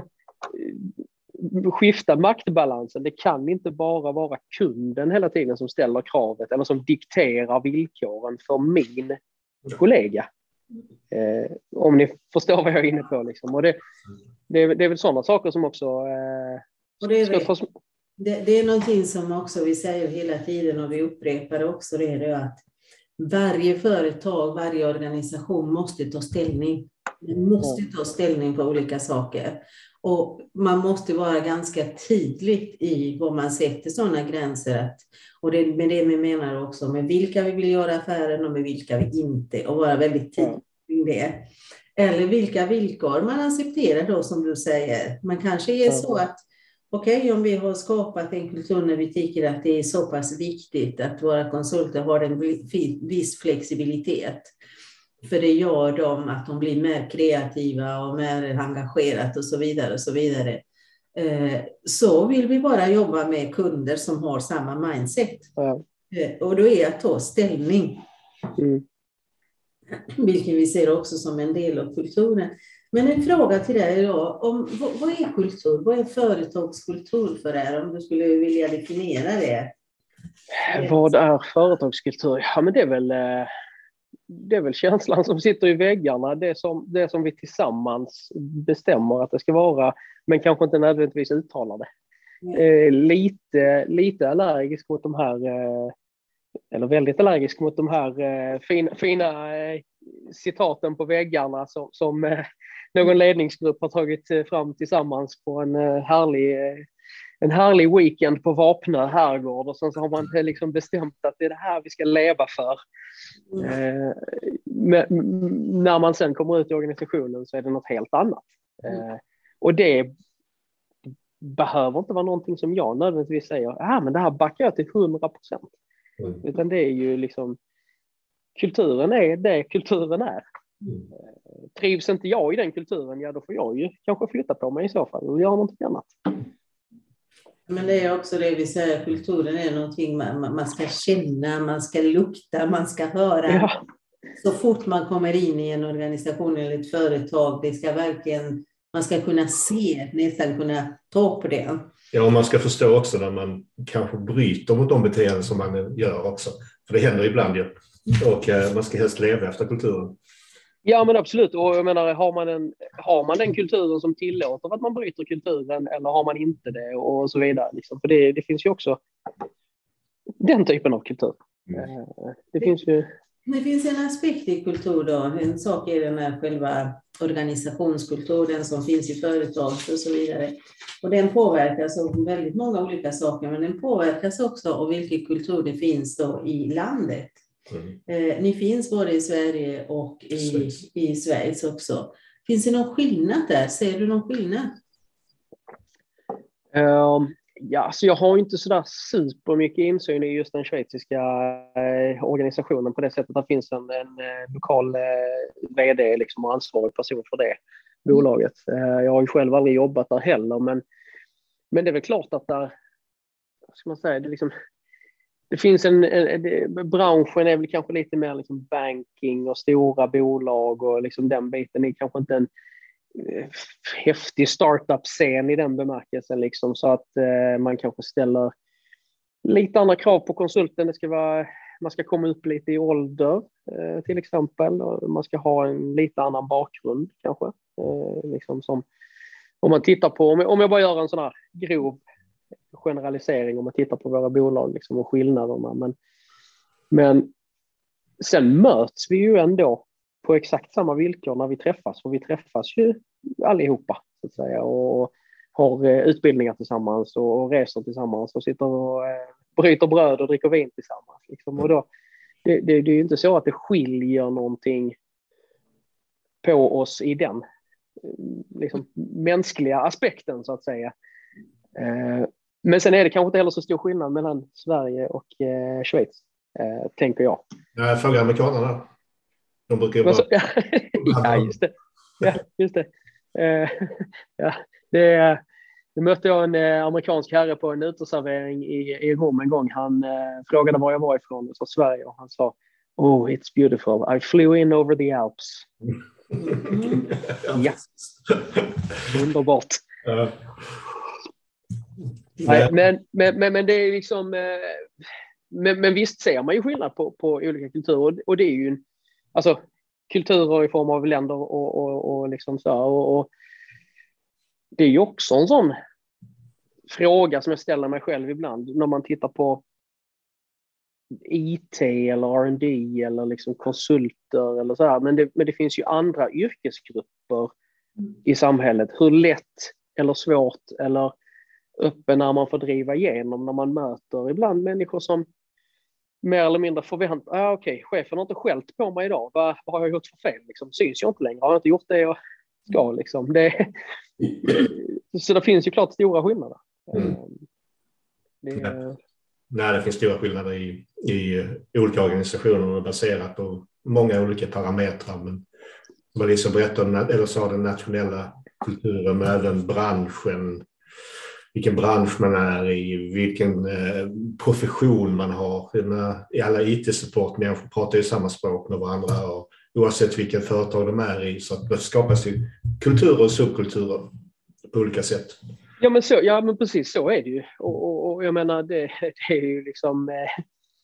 Speaker 3: skifta maktbalansen. Det kan inte bara vara kunden hela tiden som ställer kravet eller som dikterar villkoren för min kollega. Eh, om ni förstår vad jag är inne på. Liksom. Och det, det, det är väl sådana saker som också... Eh,
Speaker 2: och det, är det, få... det, det är någonting som också vi säger hela tiden, och vi upprepar också det, är att varje företag, varje organisation måste ta ställning. Man måste ta ställning på olika saker. Och man måste vara ganska tydligt i vad man sätter sådana gränser. Att, och det är med det vi menar också, med vilka vi vill göra affären och med vilka vi inte. Och vara väldigt tydlig i det. Eller vilka villkor man accepterar då, som du säger. Man kanske är så att, okej, okay, om vi har skapat en kultur när vi tycker att det är så pass viktigt att våra konsulter har en viss flexibilitet. För det gör dem att de blir mer kreativa och mer engagerat och så vidare och så vidare. Så vill vi bara jobba med kunder som har samma mindset. Ja. Och då är att ta ställning. Mm. Vilket vi ser också som en del av kulturen. Men en fråga till dig idag. Om, vad, vad är kultur? Vad är företagskultur för er? Om du skulle vilja definiera det.
Speaker 3: Vad är företagskultur? Ja, men det är väl... Det är väl känslan som sitter i väggarna, det som, det som vi tillsammans bestämmer att det ska vara, men kanske inte nödvändigtvis uttalar det. Mm. Eh, lite, lite allergisk mot de här, eh, eller väldigt allergisk mot de här eh, fina, fina eh, citaten på väggarna som, som eh, någon ledningsgrupp har tagit fram tillsammans på en eh, härlig eh, en härlig weekend på Vapnö herrgård, och sen så har man liksom bestämt att det är det här vi ska leva för. Mm. Eh, men, när man sen kommer ut i organisationen så är det något helt annat. Mm. Eh, och det behöver inte vara någonting som jag nödvändigtvis säger, ja, men det här backar jag till hundra procent. Mm. Utan det är ju liksom, kulturen är det kulturen är. Mm. Eh, trivs inte jag i den kulturen, ja då får jag ju kanske flytta på mig i så fall och göra någonting annat.
Speaker 2: Men det är också det vi säger, kulturen är någonting man, man ska känna, man ska lukta, man ska höra. Ja. Så fort man kommer in i en organisation eller ett företag, det ska verkligen, man ska kunna se, nästan kunna ta på det.
Speaker 1: Ja, och man ska förstå också när man kanske bryter mot de beteenden som man gör också. För det händer ibland ju. Och eh, man ska helst leva efter kulturen.
Speaker 3: Ja, men absolut. Och jag menar, har man, en, har man den kulturen som tillåter att man bryter kulturen, eller har man inte det, och så vidare. Liksom. För det, det finns ju också den typen av kultur. Mm. Det, finns ju...
Speaker 2: det finns en aspekt i kultur då. En sak är den här själva organisationskulturen som finns i företag och så vidare. Och den påverkas av väldigt många olika saker, men den påverkas också av vilken kultur det finns då i landet. Mm. Eh, ni finns både i Sverige och i Schweiz. i Schweiz också. Finns det någon skillnad där? Ser du någon skillnad?
Speaker 3: Um, Ja, så jag har inte sådär supermycket insyn i just den schweiziska eh, organisationen på det sättet. Det finns en, en eh, lokal eh, vd liksom, och ansvarig person för det bolaget. Eh, jag har ju själv aldrig jobbat där heller, men, men det är väl klart att där, vad ska man säga, det, liksom, det finns en, en det, branschen är väl kanske lite mer liksom banking och stora bolag och liksom den biten är kanske inte en häftig startup-scen i den bemärkelsen liksom, så att eh, man kanske ställer lite andra krav på konsulten. Det ska vara, man ska komma upp lite i ålder eh, till exempel, och man ska ha en lite annan bakgrund kanske eh, liksom som, om man tittar på, om jag, om jag bara gör en sån här grov generalisering, om man tittar på våra bolag liksom, och skillnaderna, men, men sen möts vi ju ändå på exakt samma villkor när vi träffas, för vi träffas ju allihopa så att säga, och har eh, utbildningar tillsammans och, och reser tillsammans och sitter och eh, bryter bröd och dricker vin tillsammans liksom. Och då, det, det, det är ju inte så att det skiljer någonting på oss i den liksom, mänskliga aspekten så att säga. Eh, men sen är det kanske inte heller så stor skillnad mellan Sverige och eh, Schweiz, eh, tänker jag.
Speaker 1: Jag frågar amerikanerna. De brukar ju bara...
Speaker 3: Så, ja, ja, just det. Ja, just det. Uh, ja, det, det mötte jag en uh, amerikansk herre på en uteservering i, i Rom en gång. Han uh, frågade var jag var ifrån, och sa Sverige, och han sa "Oh, it's beautiful. I flew in over the Alps." Mm. Ja, underbart. Uh. Nej, men, men, men, men det är liksom... Uh, men, men visst ser man ju skillnad på, på olika kulturer, och det är ju en, alltså, kulturer i form av länder och, och, och liksom så. Och, och det är ju också en sån fråga som jag ställer mig själv ibland när man tittar på I T eller R and D eller liksom konsulter eller så här. Men det, men det finns ju andra yrkesgrupper i samhället. Hur lätt eller svårt eller öppen när man får driva igenom när man möter ibland människor som mer eller mindre förväntar, ah, okej, okay, chefen har inte skällt på mig idag. Vad, vad har jag gjort för fel? Liksom, syns jag inte längre? Har jag inte gjort det jag ska? Liksom? Det, så det finns ju klart stora skillnader. Mm. Det,
Speaker 1: Nej. Nej, det finns stora skillnader i, i olika organisationer baserat på många olika parametrar. Men vad Lisa berättade, eller sa den nationella kulturen, men även branschen, vilken bransch man är i, vilken eh, profession man har. I alla I T-support-människor pratar ju samma språk med varandra, och oavsett vilken företag de är i, så att det skapas ju kulturer och subkulturer på olika sätt.
Speaker 3: Ja, men, så, ja, men precis så är det ju. Och, och, och jag menar, det, det är ju liksom eh,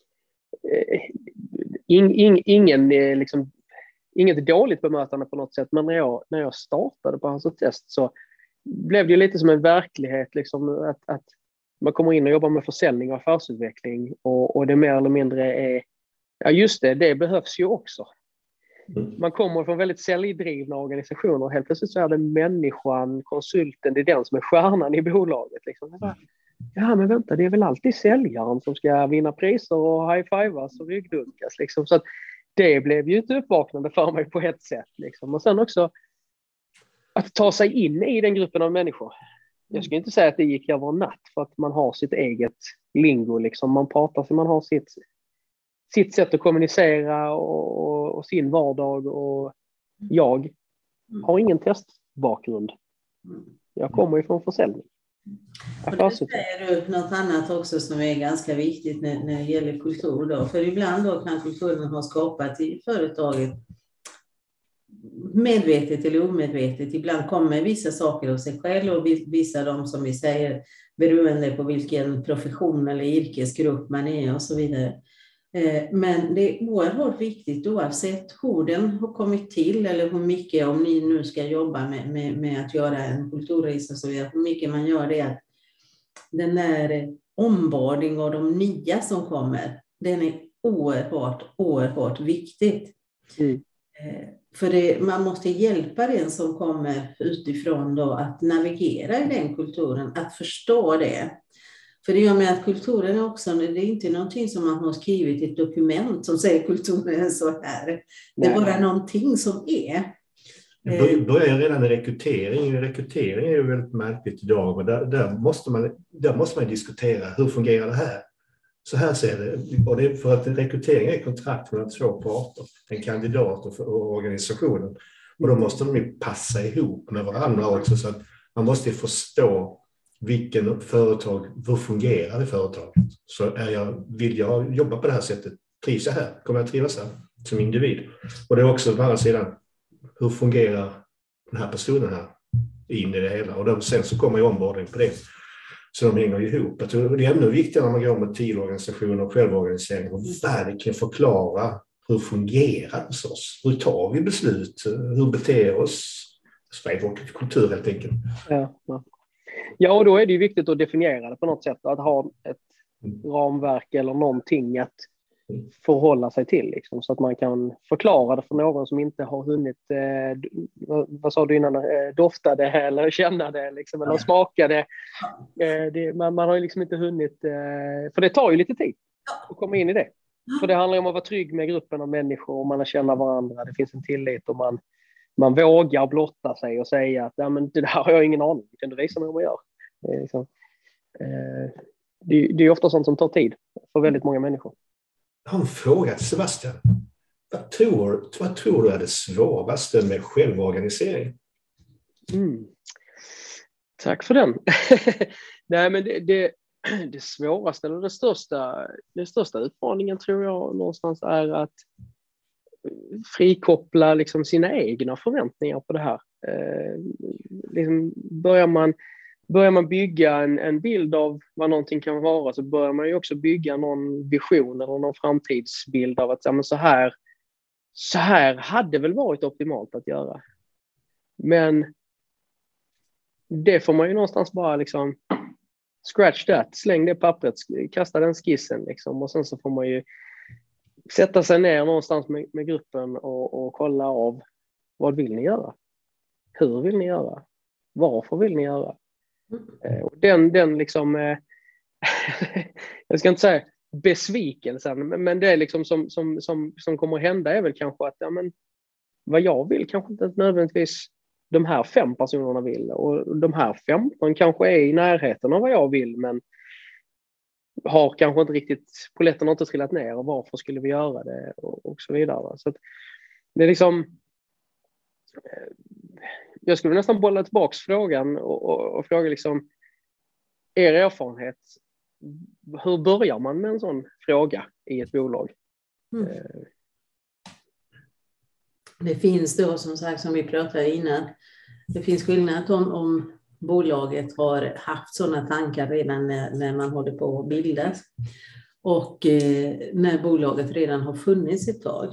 Speaker 3: in, in, ingen eh, liksom, inget dåligt bemötande på något sätt, men när jag, när jag startade på House of Test så blev det ju lite som en verklighet liksom, att, att man kommer in och jobbar med försäljning och affärsutveckling, och, och det mer eller mindre är, ja just det, det behövs ju också. Mm. Man kommer från väldigt säljdrivna organisationer, och helt plötsligt så är det människan, konsulten, det är den som är stjärnan i bolaget. Liksom. Bara, ja men vänta, det är väl alltid säljaren som ska vinna priser och high-fivas och ryggdunkas. Liksom. Så att det blev ju ett uppvaknande för mig på ett sätt. Liksom. Och sen också att ta sig in i den gruppen av människor. Jag ska inte säga att det gick över en natt, för att man har sitt eget lingo. Liksom. Man pratar så man har sitt, sitt sätt att kommunicera och, och, och sin vardag. Och jag har ingen testbakgrund. Jag kommer ju från försäljning.
Speaker 2: Och det säger du något annat också som är ganska viktigt när, när det gäller kultur. Då. För ibland då kan kulturen ha skapat i företaget medvetet eller omedvetet. Ibland kommer vissa saker av sig själv, och vissa de som vi säger beroende på vilken profession eller yrkesgrupp man är och så vidare. Men det är oerhört viktigt, oavsett hur den har kommit till eller hur mycket, om ni nu ska jobba med, med, med att göra en kulturresa, så vidare, hur mycket man gör det, att den där omvardning och de nya som kommer, den är oerhört, oerhört viktigt. Mm. För det, man måste hjälpa den som kommer utifrån då att navigera i den kulturen, att förstå det. För det gör med att kulturen är också, det är inte någonting som man har skrivit i ett dokument som säger kulturen är så här. Det är bara någonting som är.
Speaker 1: Det börjar redan i rekrytering. Rekrytering är ju väldigt märkligt idag. Men där, där, måste man, där måste man diskutera hur fungerar det här. Så här ser det. Och det är för att rekrytering är kontrakt mellan två parter. En kandidat och, och organisationen. Och då måste de ju passa ihop med varandra också. Så att man måste förstå vilken företag, hur fungerar det företaget. Så är jag, vill jag jobba på det här sättet, trivs jag här, kommer jag trivas här som individ. Och det är också på andra sidan, hur fungerar den här personen här in i det hela. Och då, sen så kommer ju omvårdning på det. Så de hänger ihop. Jag tror det är ännu viktigare när man går med teamorganisation och självorganisering och verkligen förklara hur fungerar det hos oss. Hur tar vi beslut? Hur beter oss? Sverige vår kultur helt enkelt.
Speaker 3: Ja, ja. ja, och då är det ju viktigt att definiera det på något sätt. Att ha ett ramverk eller någonting att förhålla sig till. Liksom, så att man kan förklara det för någon som inte har hunnit, eh, vad, vad sa du innan, eh, dofta det eller känna det liksom, eller smaka det. Eh, det man, man har ju liksom inte hunnit, eh, för det tar ju lite tid att komma in i det. För det handlar ju om att vara trygg med gruppen av människor och man har känna varandra, det finns en tillit och man, man vågar blotta sig och säga att ja, men det där har jag ingen aning, kan du visa mig hur man gör? Det är, liksom, eh, det, det är ofta sånt som tar tid för väldigt många människor.
Speaker 1: Jag har en fråga till Sebastian. Vad tror, vad tror du är det svåraste med självorganisering?
Speaker 3: Mm. Tack för den. Nej, men det, det, det svåraste eller det största, det största utmaningen tror jag någonstans är att frikoppla liksom sina egna förväntningar på det här. Eh, liksom börjar man Börjar man bygga en, en bild av vad någonting kan vara så börjar man ju också bygga någon vision eller någon framtidsbild av att ja, men så, här, så här hade väl varit optimalt att göra. Men det får man ju någonstans bara liksom scratch that, släng det pappret, kasta den skissen liksom, och sen så får man ju sätta sig ner någonstans med, med gruppen och, och kolla av vad vill ni göra? Hur vill ni göra? Varför vill ni göra? Och den, den liksom, eh, jag ska inte säga besvikelsen, men, men det är liksom som, som, som, som kommer att hända är väl kanske att ja, men, vad jag vill kanske inte nödvändigtvis de här fem personerna vill och de här femton kanske är i närheten av vad jag vill men har kanske inte riktigt, polletten har inte trillat ner och varför skulle vi göra det och, och så vidare. Så att det är liksom jag skulle nästan bolla tillbaka frågan och, och, och fråga liksom er erfarenhet. Hur börjar man med en sån fråga i ett bolag?
Speaker 2: Mm. Det finns då som sagt som vi pratade innan. Det finns skillnad om, om bolaget har haft sådana tankar redan när, när man håller på att bildas. Och eh, när bolaget redan har funnits ett tag.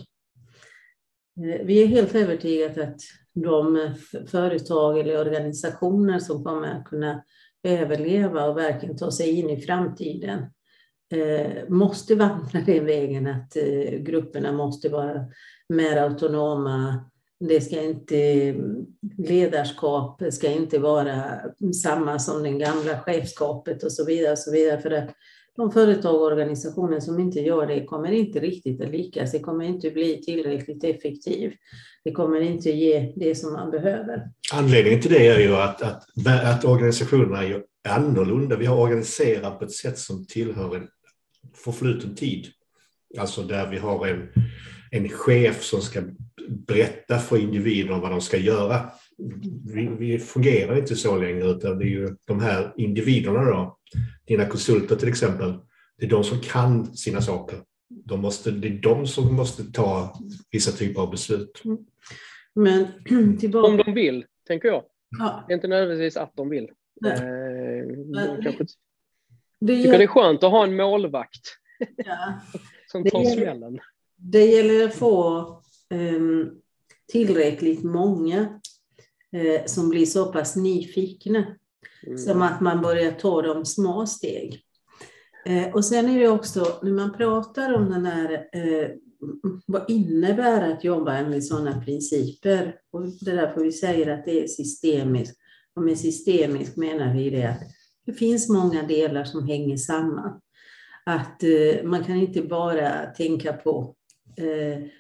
Speaker 2: Eh, vi är helt övertygade att de företag eller organisationer som kommer att kunna överleva och verkligen ta sig in i framtiden eh, måste vandra den vägen att eh, grupperna måste vara mer autonoma. Det ska inte, ledarskap ska inte vara samma som den gamla chefskapet och så vidare. Och så vidare för att de företag och organisationer som inte gör det kommer inte riktigt att lyckas. Det kommer inte bli tillräckligt effektivt. Det kommer inte ge det som man behöver. Anledningen
Speaker 1: till det är ju att, att, att organisationerna är ju annorlunda. Vi har organiserat på ett sätt som tillhör en förfluten tid. Alltså där vi har en, en chef som ska berätta för individerna vad de ska göra. Vi, vi fungerar inte så längre utan det är ju de här individerna då. Dina konsulter till exempel. Det är de som kan sina saker. De måste, det är de som måste ta vissa typer av beslut.
Speaker 2: Mm. Men tillbaka...
Speaker 3: Om de vill, tänker jag.
Speaker 2: Ja.
Speaker 3: Det är inte nödvändigtvis att de vill.
Speaker 2: Nej.
Speaker 3: Eh, de kanske
Speaker 2: det
Speaker 3: tycker
Speaker 2: gäller...
Speaker 3: det är skönt att ha en målvakt
Speaker 2: ja.
Speaker 3: som
Speaker 2: det
Speaker 3: tar
Speaker 2: gäller...
Speaker 3: smällen.
Speaker 2: Det gäller att få um, tillräckligt många uh, som blir så pass nyfikna. Mm. Som att man börjar ta de små steg. Uh, och sen är det också, när man pratar om den här, uh, vad innebär att jobba med sådana principer? Och det är därför vi säger att det är systemiskt. Och med systemiskt menar vi det att det finns många delar som hänger samman. Att uh, man kan inte bara tänka på uh,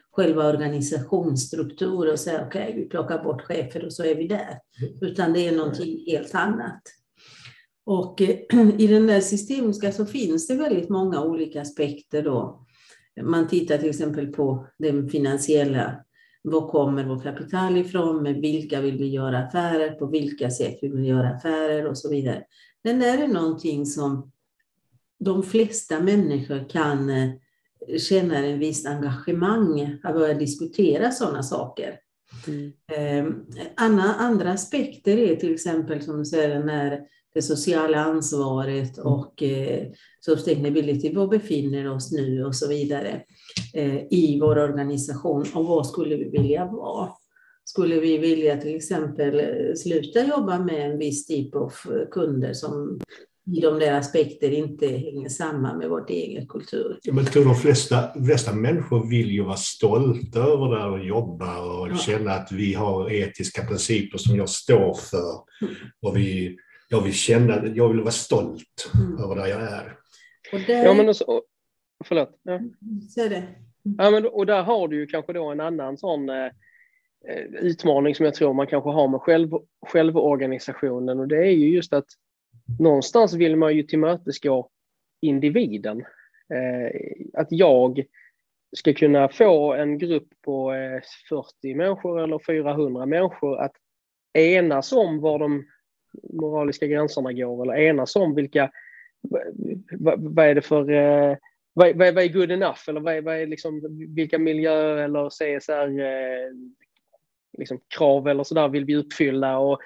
Speaker 2: själva organisationsstrukturen och säga okej, okay, vi plockar bort chefer och så är vi där. Utan det är någonting helt annat. Och i den där systemiska så finns det väldigt många olika aspekter då. Man tittar till exempel på den finansiella. Var kommer vår kapital ifrån? Med vilka vill vi göra affärer? På vilka sätt vill vi göra affärer? Och så vidare. Den där är någonting som de flesta människor kan känna en viss engagemang att börja diskutera sådana saker. Mm. Andra, andra aspekter är till exempel som du säger när det sociala ansvaret och eh, sustainability, var befinner oss nu och så vidare eh, i vår organisation och vad skulle vi vilja vara? Skulle vi vilja till exempel sluta jobba med en viss typ av kunder som i de där aspekter inte hänger samman med vårt egen kultur?
Speaker 1: Ja, men jag tror de flesta, flesta människor vill ju vara stolta över det och jobba och ja. Känna att vi har etiska principer som jag står för och vi Jag vill känna, jag vill vara stolt mm. över där jag är.
Speaker 3: Och där... Ja, men också, förlåt. Ja.
Speaker 2: Så det.
Speaker 3: Ja, men, och där har du ju kanske då en annan sån eh, utmaning som jag tror man kanske har med själv, självorganisationen. Och det är ju just att någonstans vill man ju tillmötesgå individen. Eh, att jag ska kunna få en grupp på eh, fyrtio människor eller fyrahundra människor att enas om var de moraliska gränserna går eller enas om vilka vad, vad är det för eh, vad, vad, vad är good enough eller vad, vad är liksom vilka miljö eller C S R eh, liksom krav eller så där vill vi uppfylla och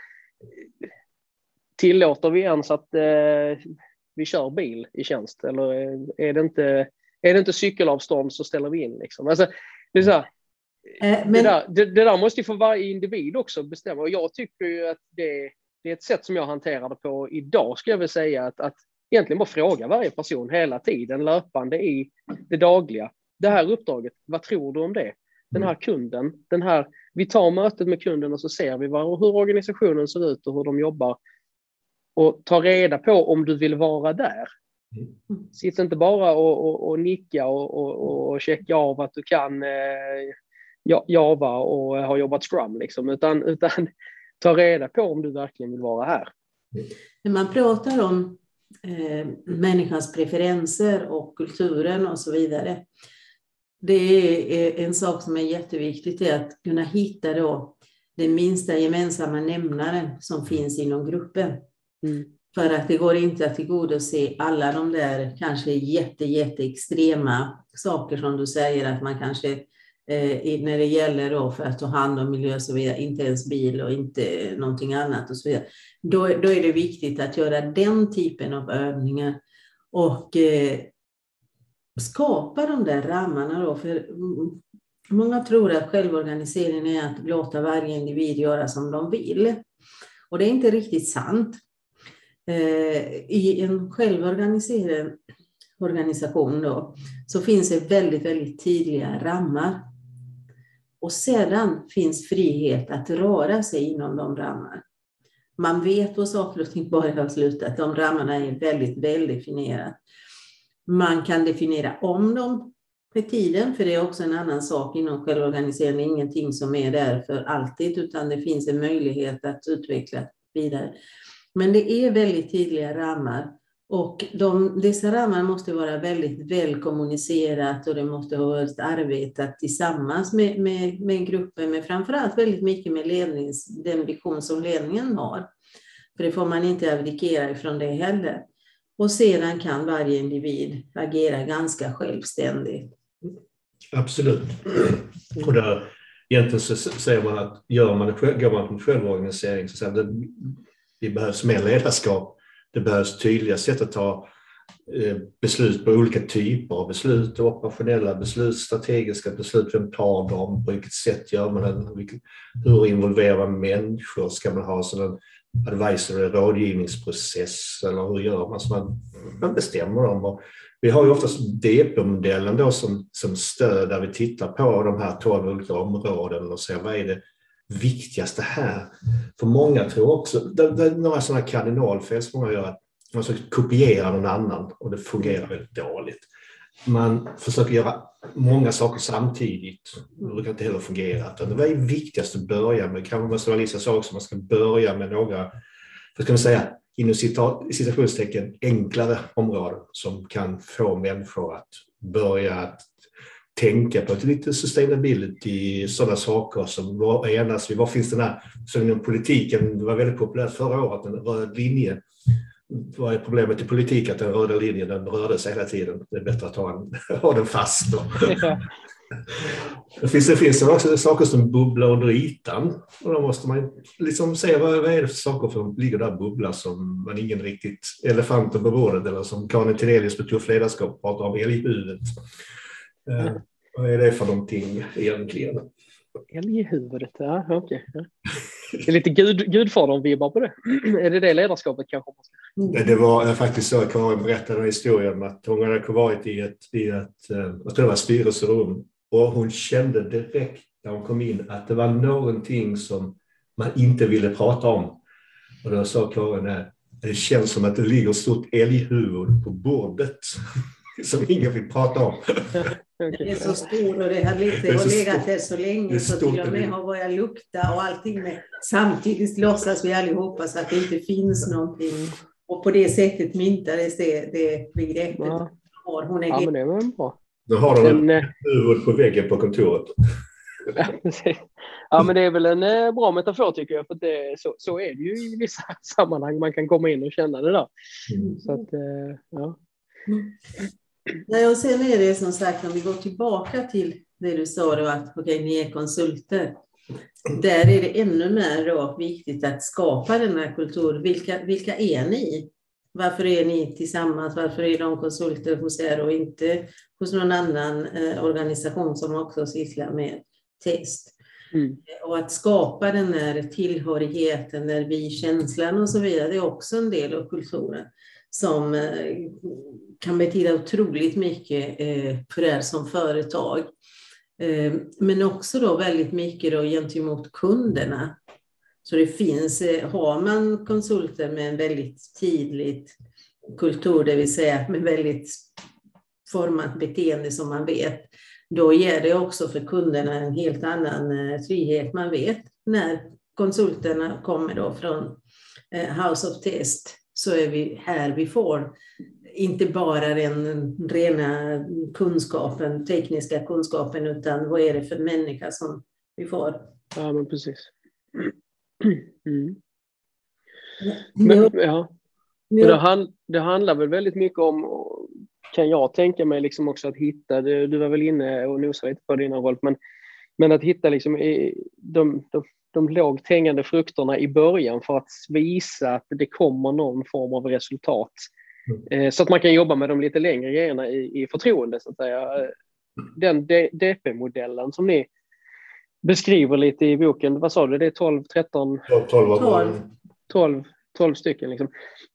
Speaker 3: tillåter vi ens att eh, vi kör bil i tjänst eller är det inte är det inte cykelavstånd så ställer vi in liksom. Alltså det är så här, äh, men... det, där, det, det där måste ju för varje individ också bestämma och jag tycker ju att det Det är ett sätt som jag hanterar det på idag, skulle jag vilja säga, att, att egentligen bara fråga varje person hela tiden, löpande i det dagliga. Det här uppdraget, vad tror du om det? Den här kunden, den här, vi tar mötet med kunden och så ser vi vad, hur organisationen ser ut och hur de jobbar. Och ta reda på om du vill vara där. Sitt inte bara och, och, och nicka och, och, och checka av att du kan eh, Java och har jobbat Scrum, liksom, utan... utan ta reda på om du verkligen vill vara här.
Speaker 2: När man pratar om eh, människans preferenser och kulturen och så vidare. Det är en sak som är jätteviktigt är att kunna hitta då den minsta gemensamma nämnaren som finns inom gruppen. Mm. För att det går inte att tillgodose alla de där kanske jätte, jätte extrema saker som du säger att man kanske Eh, när det gäller då för att ta hand om miljö så vidare, inte ens bil och inte någonting annat och så vidare. Då, då är det viktigt att göra den typen av övningar och eh, skapa de där ramarna då. För många tror att självorganisering är att låta varje individ göra som de vill. Och det är inte riktigt sant. Eh, I en självorganiserad organisation då, så finns det väldigt, väldigt tydliga ramar. Och sedan finns frihet att röra sig inom de ramar. Man vet vad saker och ting bara har slutat. De ramarna är väldigt väl definierade. Man kan definiera om dem med tiden. För det är också en annan sak inom självorganisering. Ingenting som är där för alltid. Utan det finns en möjlighet att utveckla vidare. Men det är väldigt tydliga ramar. Och de, dessa ramar måste vara väldigt väl kommunicerat och det måste ha varit arbetat tillsammans med, med, med gruppen, men framförallt väldigt mycket med lednings, den vision som ledningen har. För det får man inte abdikera ifrån det heller. Och sedan kan varje individ agera ganska självständigt.
Speaker 1: Absolut. Och där, egentligen så säger man att gör man det, går man på självorganisering så säger det, det behövs mer ledarskap. Det behövs tydliga sätt att ta beslut på olika typer av beslut, operationella beslut, strategiska beslut, vem tar dem, på vilket sätt gör man det, hur involverar man människor, ska man ha sån advisory rådgivningsprocess eller hur gör man så man, man bestämmer dem. Och vi har ju oftast D P-modellen då som, som stöd där vi tittar på de här tolv olika områden och ser vad är det viktigaste här. För många tror också, det, det är några sådana kardinalfel som många gör att man ska kopiera någon annan och det fungerar väldigt dåligt. man försöker göra många saker samtidigt. Det brukar inte heller fungera. Det är viktigast att börja med, kanske måste vara Lisa sa också, man ska börja med några, för ska man säga, inom citationstecken enklare områden som kan få människor att börja att tänka på ett lite sustainability, sådana saker som var enas vid. Vad finns den här, så inom politiken, det var väldigt populärt förra året, en röd linje. Vad är problemet i politik? Att den röda linjen, den rörde sig hela tiden. Det är bättre att ha, en, ha den fast. Då. Ja. Det finns det finns också saker som bubblar under ytan. Och då måste man liksom se vad, vad är det för saker som ligger där och bubblar som man ingen riktigt elefanten på bordet, eller som Karin Tidelius på Tuff ledarskap pratar om, älg i huvudet. Mm. Uh, vad är det för någonting egentligen?
Speaker 3: Älg i huvudet, ja okej. Okay. Det är lite gud, gudfadern-vibbar på det. Är det det ledarskapet kanske?
Speaker 1: Mm. Det var faktiskt så att Karin berättade en historia om att hon hade varit i ett, i ett jag tror det var styrelserum, och hon kände direkt när hon kom in att det var någonting som man inte ville prata om. Och då sa Karin att det känns som att det ligger ett stort älghuvud på bordet som ingen vill prata om.
Speaker 2: Det är så stort och det har, lite, det har legat där så länge så till och med har börjat lukta och allting med. Samtidigt låtsas vi allihopa så att det inte finns någonting. Och på det sättet myntades det, det begreppet. Ja. Hon är
Speaker 3: ja, men det var bra.
Speaker 1: Då har de en huvud på väggen på kontoret.
Speaker 3: Ja, men det är väl en bra metafor tycker jag. För det, så, så är det ju i vissa sammanhang. Man kan komma in och känna det där. Mm. Så att, ja.
Speaker 2: Mm. Nej, och sen är det som sagt, om vi går tillbaka till det du sa då, att okej, ni är konsulter. Där är det ännu mer då viktigt att skapa den här kulturen. Vilka, vilka är ni? Varför är ni tillsammans? Varför är de konsulter hos er och inte hos någon annan eh, organisation som också sysslar med test? Mm. Och att skapa den här tillhörigheten, där vi känslan och så vidare, det är också en del av kulturen som eh, kan betyda otroligt mycket eh, för er som företag. Eh, men också då väldigt mycket då gentemot kunderna. Så det finns, eh, har man konsulter med en väldigt tydligt kultur, det vill säga med väldigt format beteende som man vet, då ger det också för kunderna en helt annan eh, frihet. Man vet när konsulterna kommer då från eh, House of Test, så är vi här, vi får inte bara den rena kunskapen, tekniska kunskapen, utan vad är det för människa som vi får.
Speaker 3: Ja, men precis. Mm. Men, ja. Men det, hand, det handlar väl väldigt mycket om, kan jag tänka mig liksom också att hitta, du, du var väl inne och nosade lite på dina roll, men, men att hitta liksom i, de, de, de lågt hängande frukterna i början för att visa att det kommer någon form av resultat. Mm. Så att man kan jobba med de lite längre grejerna i, i förtroende så att säga. Den D P-modellen som ni beskriver lite i boken, vad sa du, det är tolv, tretton, tolv, tolv stycken liksom.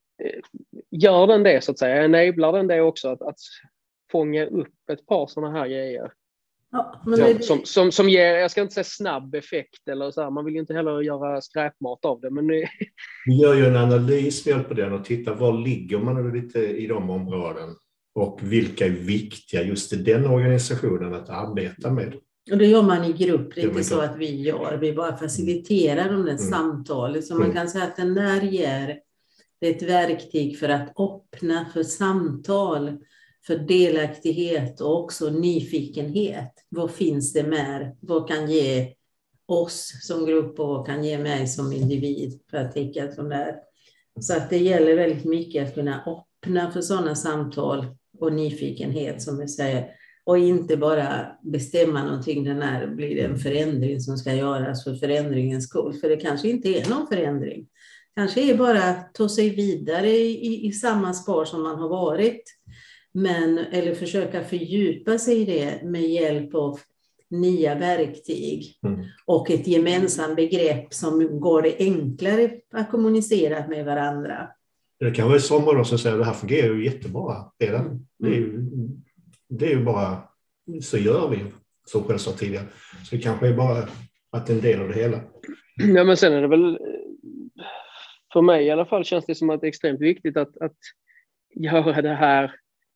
Speaker 3: Gör den det så att säga, enablar den det också att, att fånga upp ett par sådana här grejer? Ja, men det... som, som, som ger, jag ska inte säga snabb effekt eller så här, man vill ju inte heller göra skräpmat av det, men nu...
Speaker 1: Vi gör ju en analys med på den och tittar var ligger man lite i de områden och vilka är viktiga just i den organisationen att arbeta med.
Speaker 2: Och det gör man i grupp, det är inte så att vi gör, vi bara faciliterar de där mm. samtalet, så man mm. kan säga att den där ger ett verktyg för att öppna för samtal, för delaktighet och också nyfikenhet. Vad finns det mer? Vad kan ge oss som grupp och vad kan ge mig som individ för att tänka som det är. Så att det gäller väldigt mycket att kunna öppna för sådana samtal och nyfikenhet som vi säger. Och inte bara bestämma någonting, den här blir det en förändring som ska göras för förändringens skull. För det kanske inte är någon förändring. Kanske är bara att ta sig vidare i, i samma spår som man har varit. Men, eller försöka fördjupa sig i det med hjälp av nya verktyg. Mm. Och ett gemensamt begrepp som går det enklare att kommunicera med varandra.
Speaker 1: Det kan vara så många som säger att det här fungerar ju jättebra redan. Mm. Det är ju, det är ju bara, så gör vi som själv sa tidigare. Så det kanske är bara att en del av det hela.
Speaker 3: Ja, men sen är det väl, för mig i alla fall känns det som att det är extremt viktigt att, att göra det här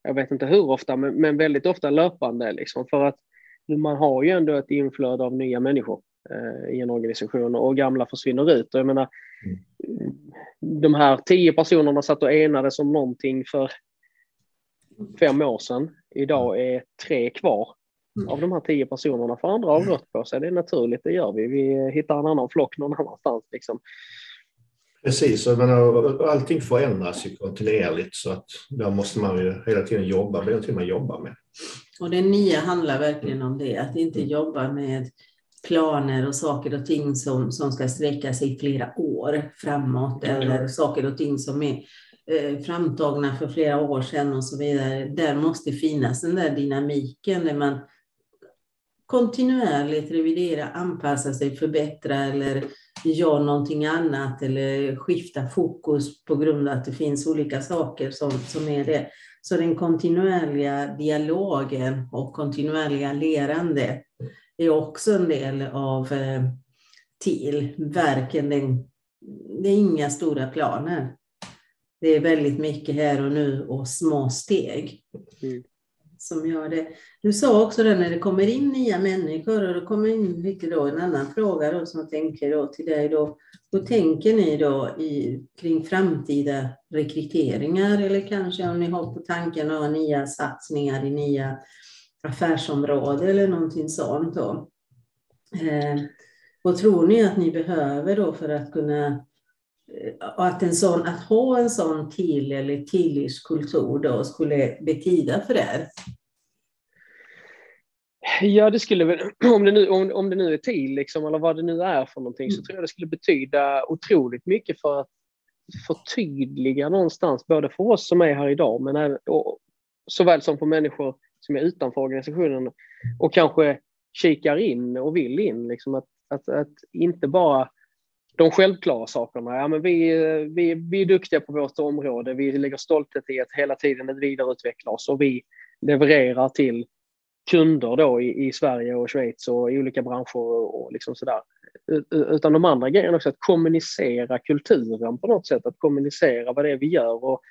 Speaker 3: jag vet inte hur ofta, men, men väldigt ofta löpande. Liksom, för att man har ju ändå ett inflöde av nya människor eh, i en organisation och gamla försvinner ut. Och jag menar, mm. de här tio personerna satt och enades om någonting för fem år sedan. Idag är tre kvar av de här tio personerna, för andra har rört på sig. Det är naturligt, det gör vi. Vi hittar en annan flock någon annanstans. Liksom.
Speaker 1: Precis, och menar, allting förändras ju kontinuerligt, så att där måste man ju hela tiden jobba med det man jobbar med.
Speaker 2: Och det nya handlar verkligen om det, att inte jobba med planer och saker och ting som, som ska sträcka sig flera år framåt, mm. eller saker och ting som är eh, framtagna för flera år sedan och så vidare. Där måste finnas den där dynamiken där man kontinuerligt revidera, anpassa sig, förbättra eller göra någonting annat eller skifta fokus på grund av att det finns olika saker som, som är det. Så den kontinuerliga dialogen och kontinuerliga lärande är också en del av eh, till verken. Det, det är inga stora planer. Det är väldigt mycket här och nu och små steg. Mm. Som gör det. Du sa också det, när det kommer in nya människor, och det kommer in lite då en annan fråga då, som jag tänker då till dig då. Då tänker ni då i, kring framtida rekryteringar, eller kanske om ni har på tanken att ha nya satsningar i nya affärsområden eller någonting sånt då. Eh, vad tror ni att ni behöver då för att kunna att, en sån, att ha en sån till eller tillitskultur då skulle betyda för er?
Speaker 3: Ja, det skulle väl, om det nu, om, om det nu är till liksom, eller vad det nu är för någonting, så tror jag det skulle betyda otroligt mycket för att förtydliga någonstans, både för oss som är här idag, men även, och, såväl som för människor som är utanför organisationen och kanske kikar in och vill in, liksom, att, att, att inte bara de självklara sakerna. Ja, men vi, vi, vi är duktiga på vårt område. Vi lägger stolthet i att hela tiden vidareutveckla oss, och vi levererar till kunder då i, i Sverige och Schweiz och i olika branscher och, och liksom sådär. Utan de andra grejerna också, att kommunicera kulturen på något sätt, att kommunicera vad det är vi gör och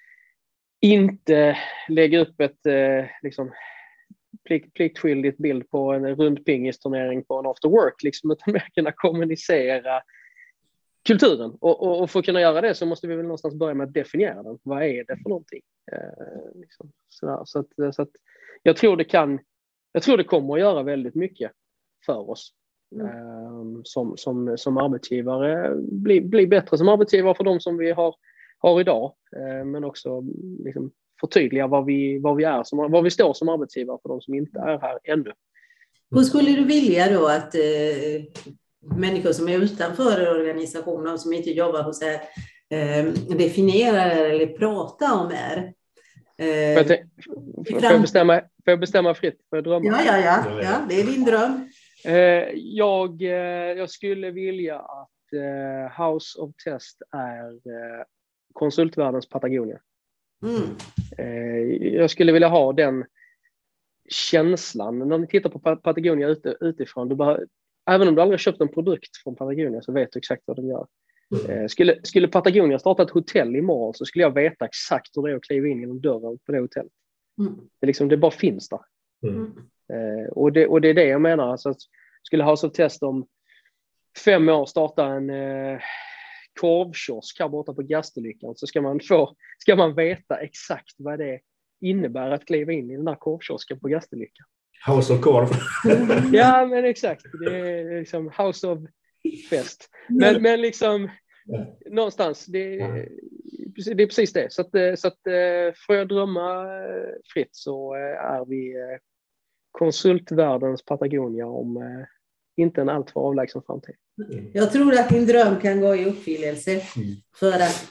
Speaker 3: inte lägga upp ett eh, liksom plikt, pliktskyldigt bild på en rundpingisturnering på en after work, liksom, utan mer kunna kommunicera kulturen. Och, och, och för att kunna göra det så måste vi väl någonstans börja med att definiera den. Vad är det för någonting? Eh, liksom, sådär. Så, att, så att jag tror det kan, jag tror det kommer att göra väldigt mycket för oss. Mm. Eh, som, som, som arbetsgivare, bli, bli bättre som arbetsgivare för de som vi har, har idag. Eh, men också liksom, förtydliga vad vi, vad vi är, som, vad vi står som arbetsgivare för de som inte är här ännu.
Speaker 2: Hur skulle du vilja då att eh, människor som är utanför organisationen och som inte jobbar hos er eh, definierar eller pratar om er? Eh,
Speaker 3: får, jag får, jag bestämma, får jag bestämma fritt? Får jag drömma?
Speaker 2: Ja, ja, ja, ja, det är din dröm.
Speaker 3: Eh, jag, eh, jag skulle vilja att eh, House of Test är eh, konsultvärldens Patagonia. Mm. Eh, jag skulle vilja ha den känslan. När ni tittar på Patagonia ute, utifrån, du bara, även om du aldrig har köpt en produkt från Patagonia så vet du exakt vad de gör. Mm. Eh, skulle, skulle Patagonia starta ett hotell imorgon så skulle jag veta exakt hur det är att kliva in genom dörren på det hotellet. Mm. Det, liksom, det bara finns där. Mm. Eh, och, det, och det är det jag menar. Alltså, att skulle House of Test om fem år starta en eh, korvkiosk här borta på Gastolyckan, så ska man, få, ska man veta exakt vad det innebär att kliva in i den där korvkiosken på Gastolyckan.
Speaker 1: House of Korv.
Speaker 3: Ja, men exakt. Det är liksom House of Fest. Men, men liksom ja. någonstans, det, ja. det är precis det. Så att, så att får jag drömma fritt så är vi konsultvärldens Patagonia om inte en alltför avlägsen framtid.
Speaker 2: Jag tror att din dröm kan gå i uppfyllelse. Mm. För att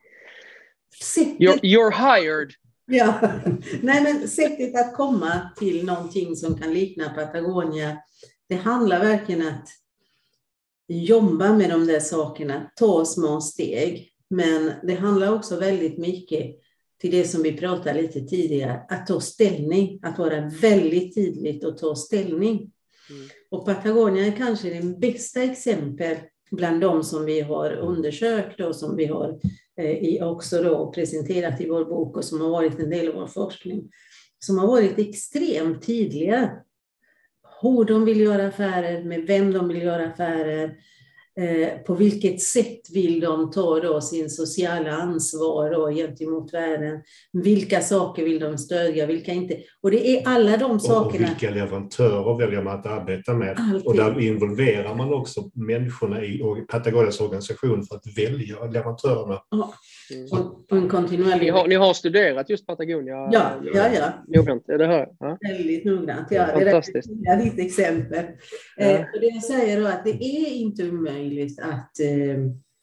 Speaker 3: you're, you're hired.
Speaker 2: Ja, nej men sättet att komma till någonting som kan likna Patagonia, det handlar verkligen att jobba med de där sakerna, ta små steg. Men det handlar också väldigt mycket till det som vi pratade lite tidigare, att ta ställning, att vara väldigt tydligt och ta ställning. Mm. Och Patagonia är kanske det bästa exempel bland de som vi har undersökt och som vi har eh, också då presenterat i vår bok och som har varit en del av vår forskning, som har varit extremt tydliga. Hur de vill göra affärer, med vem de vill göra affärer, eh, på vilket sätt vill de ta då sin sociala ansvar då gentemot världen, vilka saker vill de stödja, vilka inte. Och det är alla de sakerna.
Speaker 1: Och vilka leverantörer väljer man att arbeta med. Alltid. Och där involverar man också människorna i Patagonias organisation för att välja leverantörerna.
Speaker 2: Ja. Och en kontinuerlig...
Speaker 3: Ni har, ni har studerat just Patagonia?
Speaker 2: Ja, ja, ja.
Speaker 3: Noggrant, är det här? Ja.
Speaker 2: Väldigt noggrant. Ja,
Speaker 3: fantastiskt.
Speaker 2: Det är ditt exempel.
Speaker 3: Ja.
Speaker 2: Eh, och det jag säger då att det är inte omöjligt att eh,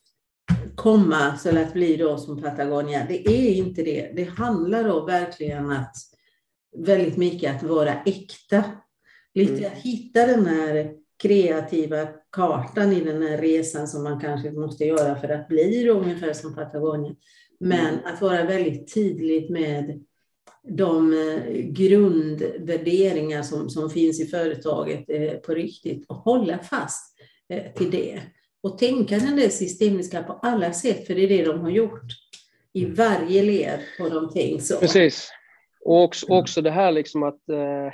Speaker 2: komma så att bli då som Patagonia. Det är inte det. Det handlar då verkligen att väldigt mycket att vara äkta. Lite mm. att hitta den här kreativa kartan i den här resan som man kanske måste göra för att bli ungefär som Patagonia. Men att vara väldigt tydligt med de grundvärderingar som, som finns i företaget eh, på riktigt och hålla fast eh, till det. Och tänka den där systemiska på alla sätt, för det är det de har gjort. I varje led har de tänkt så.
Speaker 3: Precis. Och också, också det här liksom att eh,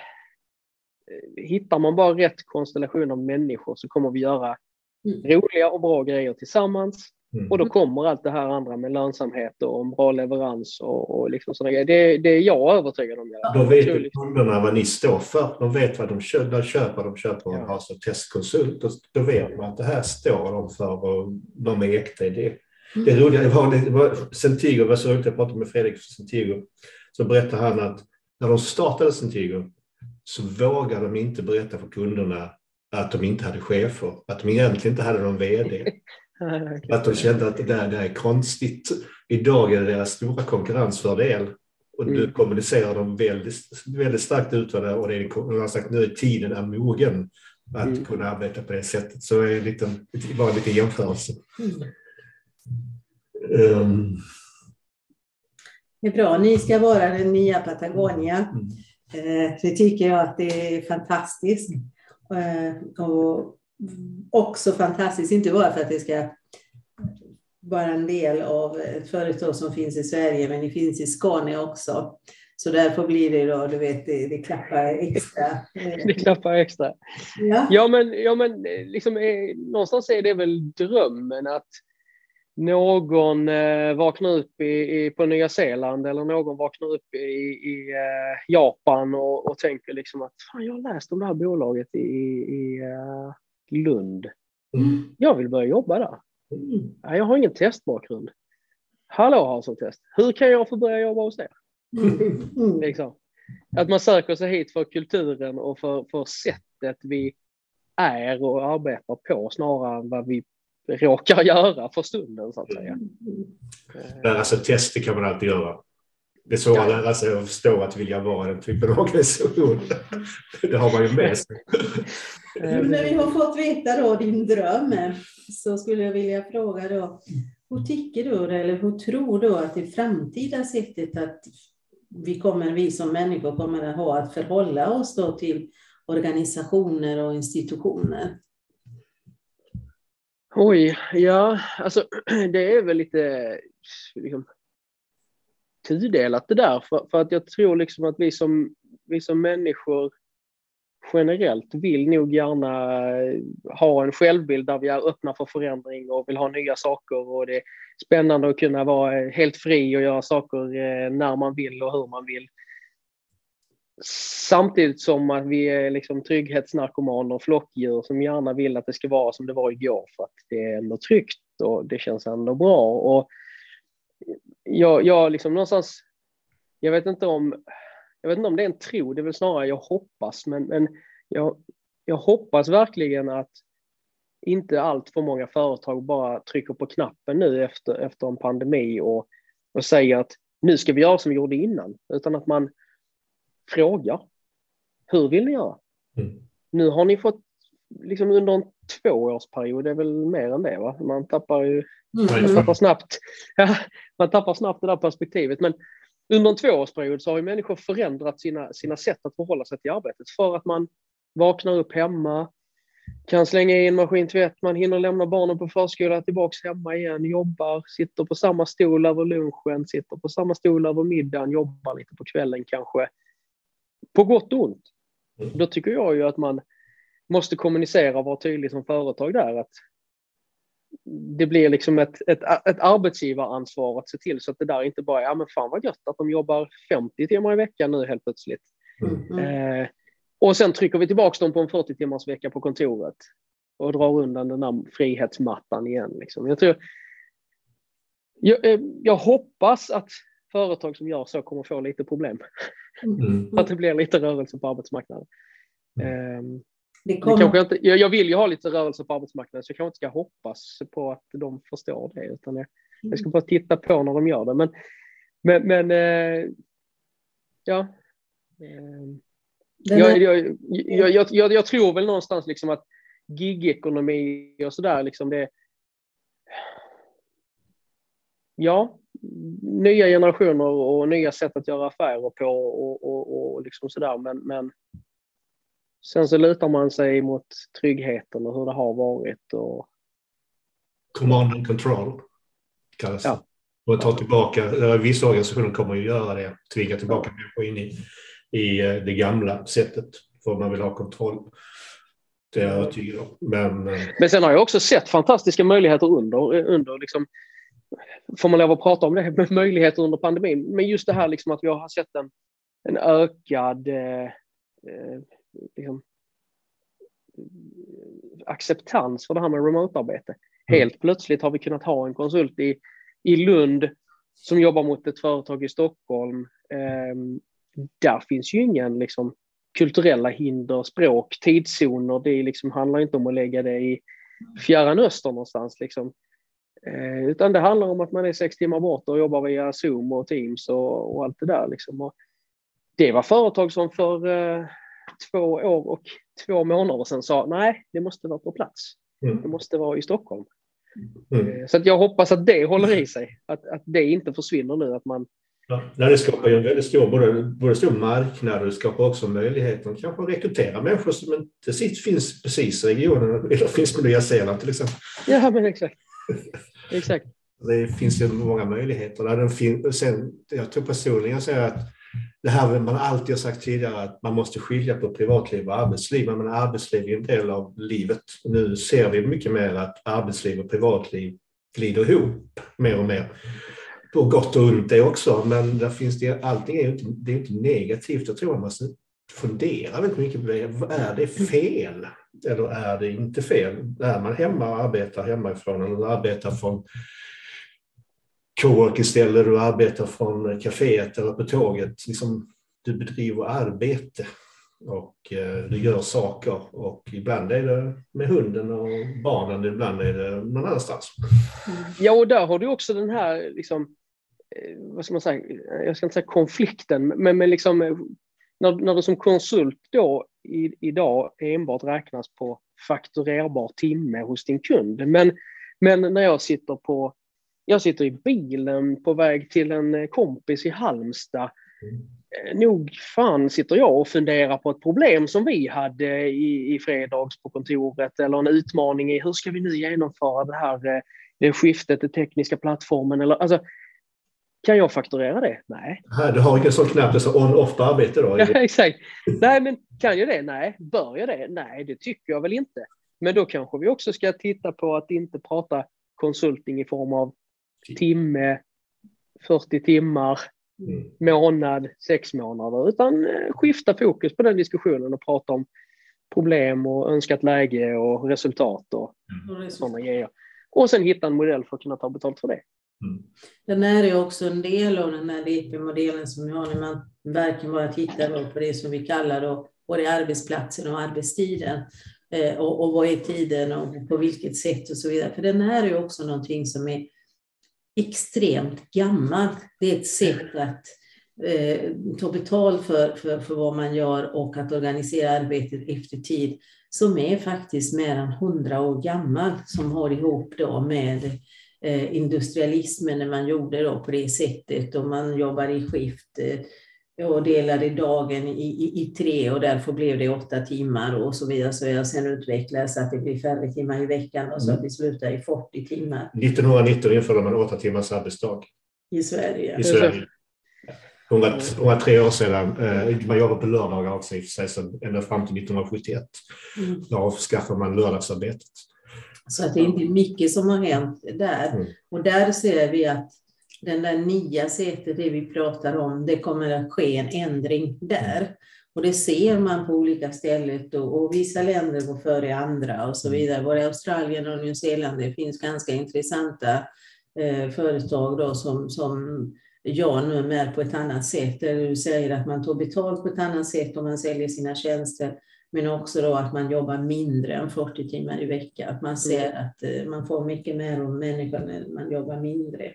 Speaker 3: hittar man bara rätt konstellation av människor så kommer vi göra mm. roliga och bra grejer tillsammans. Mm. Och då kommer allt det här andra med lönsamhet och en bra leverans och, och liksom sådana grejer. Det, det är jag övertygad om. Jag.
Speaker 1: Då vet ju kunderna vad ni står för. De vet vad de köper. De köper, de köper och har så testkonsult. Och då vet man att det här står de för och de är äkta i det. Mm. Det är roligt. Det var, det var Centigo, var så roligt, jag pratade med Fredrik Centigo. Så berättade han att när de startade Centigo så vågade de inte berätta för kunderna att de inte hade chefer. Att de egentligen inte hade någon vd. Att de kände att det där, det är konstigt. Idag är det deras stora konkurrensfördel. Och nu kommunicerar de väldigt, väldigt starkt ut vad det, och det är, de har sagt nu är tiden är mogen att mm. kunna arbeta på det sättet. Så är det en liten, bara lite jämförelse. Mm. Um.
Speaker 2: Det är bra. Ni ska vara den nya Patagonia. Mm. Det tycker jag att det är fantastiskt. Och också fantastiskt, inte bara för att det ska vara en del av ett företag som finns i Sverige, men det finns i Skåne också. Så därför blir det då, du vet, det, det klappar extra.
Speaker 3: Det klappar extra. Ja, ja men, ja, men liksom, någonstans är det väl drömmen att någon eh, vaknar upp i, i, på Nya Zeeland eller någon vaknar upp i, i eh, Japan och, och tänker liksom att fan, jag har läst om det här bolaget i, i uh, Lund. Mm. Jag vill börja jobba där. Mm. Jag har ingen testbakgrund. Hallå, har som test. Hur kan jag få börja jobba hos er? Mm. Liksom. Att man söker sig hit för kulturen och för, för sättet vi är och arbetar på snarare än vad vi råkar göra för stunden, så att säga.
Speaker 1: Mm. Alltså tester kan man alltid göra. Det är så att lära sig att förstå att vilja vara den typen av organisation. Det har man ju med sig.
Speaker 2: När vi har fått veta då din dröm, så skulle jag vilja fråga då, hur tycker du eller hur tror du att det framtida sättet att vi kommer, vi som människor kommer att ha att förhålla oss då till organisationer och institutioner?
Speaker 3: Oj, ja, alltså det är väl lite liksom, tudelat det där, för, för att jag tror liksom att vi som, vi som människor generellt vill nog gärna ha en självbild där vi är öppna för förändring och vill ha nya saker, och det är spännande att kunna vara helt fri och göra saker när man vill och hur man vill. Samtidigt som att vi är liksom trygghetsnarkomaner och flockdjur som gärna vill att det ska vara som det var igår, för att det är ändå tryggt och det känns ändå bra. Och jag, jag liksom någonstans, jag vet inte om jag vet inte om det är en tro, det är väl snarare jag hoppas, men, men jag, jag hoppas verkligen att inte allt för många företag bara trycker på knappen nu efter, efter en pandemi och, och säger att nu ska vi göra som vi gjorde innan, utan att man frågar, hur vill ni göra? Mm. Nu har ni fått liksom under en tvåårsperiod, det är väl mer än det, va? Man tappar ju mm. man tappar snabbt ja, man tappar snabbt det där perspektivet, men under en tvåårsperiod så har ju människor förändrat sina, sina sätt att förhålla sig till arbetet, för att man vaknar upp hemma, kan slänga in maskintvätt, man hinner lämna barnen på förskola, tillbaka hemma igen, jobbar, sitter på samma stol över lunchen, sitter på samma stol över middagen, jobbar lite på kvällen kanske. På gott och ont. Då tycker jag ju att man måste kommunicera och vara tydlig som företag där, att det blir liksom ett, ett, ett arbetsgivaransvar att se till så att det där inte bara är, ja men fan vad gött att de jobbar femtio timmar i veckan nu helt plötsligt. Mm. Eh, och sen trycker vi tillbaka dem på en fyrtio timmars vecka på kontoret och drar undan den där frihetsmattan igen. Liksom. Jag, tror, jag, eh, jag hoppas att företag som gör så kommer få lite problem. Mm. Att det blir lite rörelse på arbetsmarknaden. Eh, Det kommer... det kanske inte, jag, jag vill ju ha lite rörelse på arbetsmarknaden, så jag kanske inte ska hoppas på att de förstår det, utan jag, jag ska bara titta på när de gör det. Men, men, men eh, ja. Eh, jag, jag, jag, jag, jag, jag tror väl någonstans liksom att gigekonomi och sådär, liksom det, ja, nya generationer och nya sätt att göra affärer på och, och, och liksom sådär, men, men sen så lutar man sig mot tryggheten och hur det har varit. Och...
Speaker 1: Command and control kallas
Speaker 3: ja.
Speaker 1: Och ta tillbaka, vissa organisationer kommer ju göra det, tvinga tillbaka ja. människor in i, i det gamla sättet för man vill ha kontroll. Det är jag övertygad om. Men,
Speaker 3: Men sen har jag också sett fantastiska möjligheter under, under liksom, får man lov att prata om det, möjligheter under pandemin. Men just det här liksom att vi har sett en, en ökad eh, liksom, acceptans för det här med remote-arbete. Mm. Helt plötsligt har vi kunnat ha en konsult i, i Lund som jobbar mot ett företag i Stockholm. Eh, där finns ju ingen liksom, kulturella hinder, språk, tidszoner. Det liksom, handlar inte om att lägga det i fjärran öster någonstans. Liksom. Eh, utan det handlar om att man är sex timmar bort och jobbar via Zoom och Teams och, och allt det där. Liksom. Och det var företag som för eh, två år och två månader sedan sa nej, det måste vara på plats. Mm. Det måste vara i Stockholm. Mm. Eh, så att jag hoppas att det håller i sig. Att, att det inte försvinner nu. Att man...
Speaker 1: ja, det skapar ju en väldigt stor, både, både stor marknad och det skapar också möjligheten kanske att rekrytera människor som inte finns precis i regionen. Eller finns på Nya Zeeland till exempel.
Speaker 3: Ja, men exakt. Exakt.
Speaker 1: Det finns ju många möjligheter. Där den fin- sen, jag tror personligen säger att det här man alltid har sagt tidigare att man måste skilja på privatliv och arbetsliv. Men arbetsliv är en del av livet. Nu ser vi mycket mer att arbetsliv och privatliv glider ihop mer och mer. På gott och ont det också. Men där finns det, allting är ju inte, det är inte negativt. Jag tror man måste fundera väldigt mycket på det. Är det fel? Eller är det inte fel? Är man hemma och arbetar hemifrån eller arbetar från coworking-ställe, du arbetar från kaféet eller på tåget. Liksom, du bedriver arbete och eh, du gör saker. Och ibland är det med hunden och barnen, ibland är det någon annanstans.
Speaker 3: Ja, och där har du också den här, liksom, vad ska man säga, jag ska inte säga konflikten, men, men liksom, när, när du som konsult då i, idag enbart räknas på fakturerbar timme hos din kund. Men, men när jag sitter på Jag sitter i bilen på väg till en kompis i Halmstad. Mm. Nog fan sitter jag och funderar på ett problem som vi hade i, i fredags på kontoret. Eller en utmaning i hur ska vi nu genomföra det här det skiftet, den tekniska plattformen. Eller, alltså, kan jag fakturera det? Nej.
Speaker 1: Här, du har ingen sån knapp, så on-off på arbete då?
Speaker 3: Ja, exakt. Nej, men kan jag det? Nej. Bör jag det? Nej, det tycker jag väl inte. Men då kanske vi också ska titta på att inte prata konsulting i form av timme, fyrtio timmar, mm. månad, sex månader. Utan skifta fokus på den diskussionen och prata om problem och önskat läge och resultat och mm. sådana grejer. Och sen hitta en modell för att kunna ta betalt för det.
Speaker 2: Mm. Den är ju också en del av den här D P-modellen som vi har när man verkligen bara tittar på det som vi kallar då, både arbetsplatsen och arbetstiden. Eh, och, och vad är tiden och på vilket sätt och så vidare. För den här är ju också någonting som är extremt gammalt. Det är ett sätt att eh, ta betalt för, för, för vad man gör och att organisera arbetet efter tid som är faktiskt mer än hundra år gammal, som har ihop då med eh, industrialismen när man gjorde då på det sättet och man jobbar i skift. Eh, och delade dagen i, i, i tre och därför blev det åtta timmar och så vidare. Så jag sen utvecklades att det blir färre timmar i veckan och så att vi slutar i fyrtio timmar.
Speaker 1: nittonhundranitton införde man åtta timmars arbetsdag.
Speaker 2: I Sverige.
Speaker 1: I Sverige. hundratre år sedan. Eh, man jobbar på lördagar också i sig, så ända fram till nittonhundrasjuttioett. Mm. Då avskaffar man lördagsarbetet.
Speaker 2: Så att det är inte mycket som har hänt där. Mm. Och där ser vi att den där nya sättet, det vi pratar om, det kommer att ske en ändring där. Mm. Och det ser man på olika ställen och, och vissa länder går före andra och så vidare. Både i Australien och Nya Zeeland, det finns ganska intressanta eh, företag då som, som gör nu mer på ett annat sätt. Där du säger att man tar betalt på ett annat sätt om man säljer sina tjänster. Men också då att man jobbar mindre än fyrtio timmar i veckan. Att man ser att eh, man får mycket mer om människor när man jobbar mindre.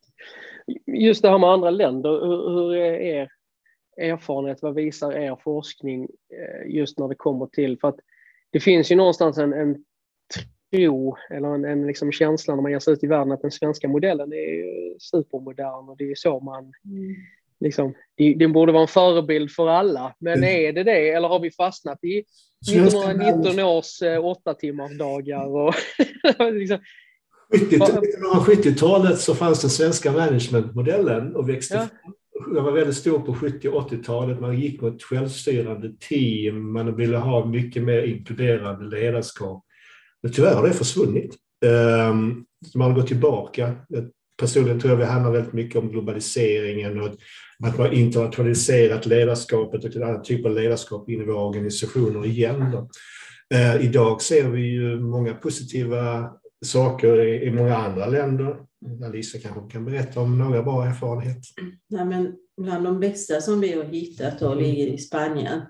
Speaker 3: Just det här med andra länder, hur, hur är er erfarenhet, vad visar er forskning just när det kommer till, för att det finns ju någonstans en, en tro eller en, en liksom känsla när man ger sig ut i världen att den svenska modellen är supermodern och det är så man mm. liksom, det, det borde vara en förebild för alla, men är det det eller har vi fastnat i nittonhundranitton års eh, åtta timmars dagar och liksom
Speaker 1: nittonhundrasjuttiotalet så fanns den svenska managementmodellen och växte ja. Den var väldigt stor på sjuttio- och åttiotalet. Man gick mot självstyrande team. Man ville ha mycket mer inkluderande ledarskap. Men tyvärr har det försvunnit. Man går tillbaka. Personligen tror jag vi handlar väldigt mycket om globaliseringen och att man internationaliserat ledarskapet och en annan typ av ledarskap in i våra organisationer igen. Då. Idag ser vi ju många positiva saker i många andra länder. Alisa kanske kan berätta om några bra erfarenheter.
Speaker 2: Ja, men bland de bästa som vi har hittat då ligger i Spanien.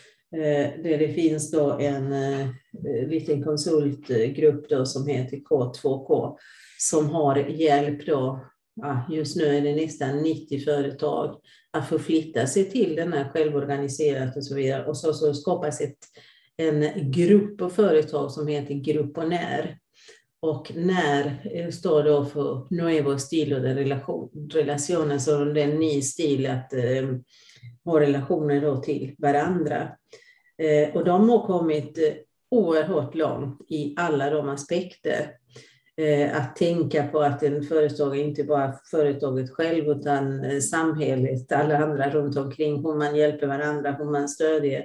Speaker 2: Eh, där det finns då en eh, liten konsultgrupp då som heter K två K som har hjälp då, ja, just nu är det nästan nittio företag att förflytta sig till den här självorganiserat och så vidare. Och så, så skapas ett, en grupp av företag som heter Grupp och När. Och när står då för nuevo estilo de relation, relationer, så det är en ny stil att eh, ha relationer då till varandra. Eh, och de har kommit eh, oerhört långt i alla de aspekter. Eh, att tänka på att en företag är inte bara företaget själv utan eh, samhället, alla andra runt omkring, hur man hjälper varandra, hur man stödjer.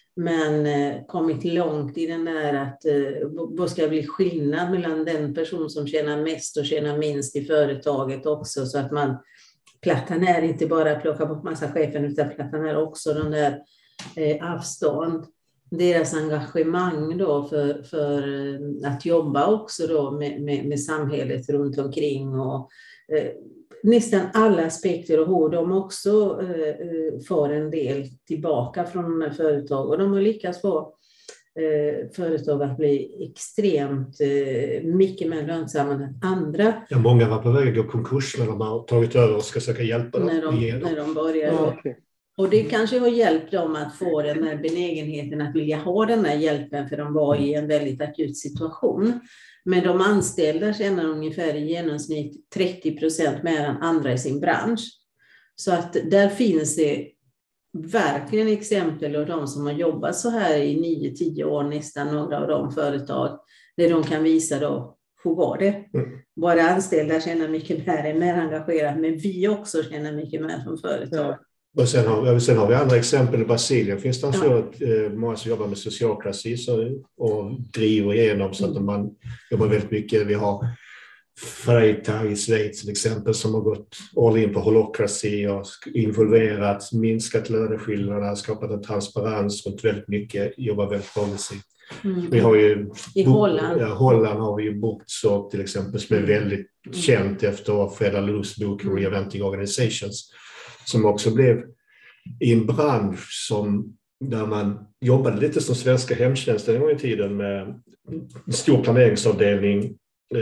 Speaker 2: Men eh, kommit långt i den där att eh, vad ska bli skillnad mellan den person som tjänar mest och tjänar minst i företaget också, så att man plattar ner, inte bara plocka bort massa chefen utan plattar ner också den där eh, avstånd. Deras engagemang då för, för att jobba också då med, med, med samhället runt omkring och eh, nästan alla aspekter och hur de också eh, får en del tillbaka från företag. Och de har lyckats få eh, företag att bli extremt eh, mycket mer lönsamma än andra.
Speaker 1: Ja, många var på väg att gå konkurs när de har tagit över och ska söka hjälp.
Speaker 2: När de, när de började. Ja, okay. Och det kanske har hjälpt dem att få den här benägenheten att vilja ha den här hjälpen, för de var i en väldigt akut situation. Men de anställda tjänar ungefär i genomsnitt trettio procent mer än andra i sin bransch. Så att där finns det verkligen exempel av de som har jobbat så här i nio till tio år, nästan några av de företag, där de kan visa då hur var det. Mm. Våra anställda tjänar mycket mer, är mer engagerade, men vi också tjänar mycket mer som företag.
Speaker 1: Ja. Och sen har, sen har vi andra exempel i Brasilien. Finns det alltså ja. att, eh, många som jobbar med sociokrasi och driver igenom så att man jobbar väldigt mycket. Vi har Freitag i Schweiz till exempel som har gått all in på holokrasi och involverat, minskat löneskillnaderna, skapat en transparens runt väldigt mycket, jobbar väldigt progressivt. Mm. Vi har ju
Speaker 2: i Holland.
Speaker 1: Ja, Holland har vi ju Bookshop till exempel som är väldigt mm. känt efter Fred Laloux bok Reinventing Organizations, som också blev i en bransch som, där man jobbade lite som svenska hemtjänsten en gång i tiden med en stor planeringsavdelning.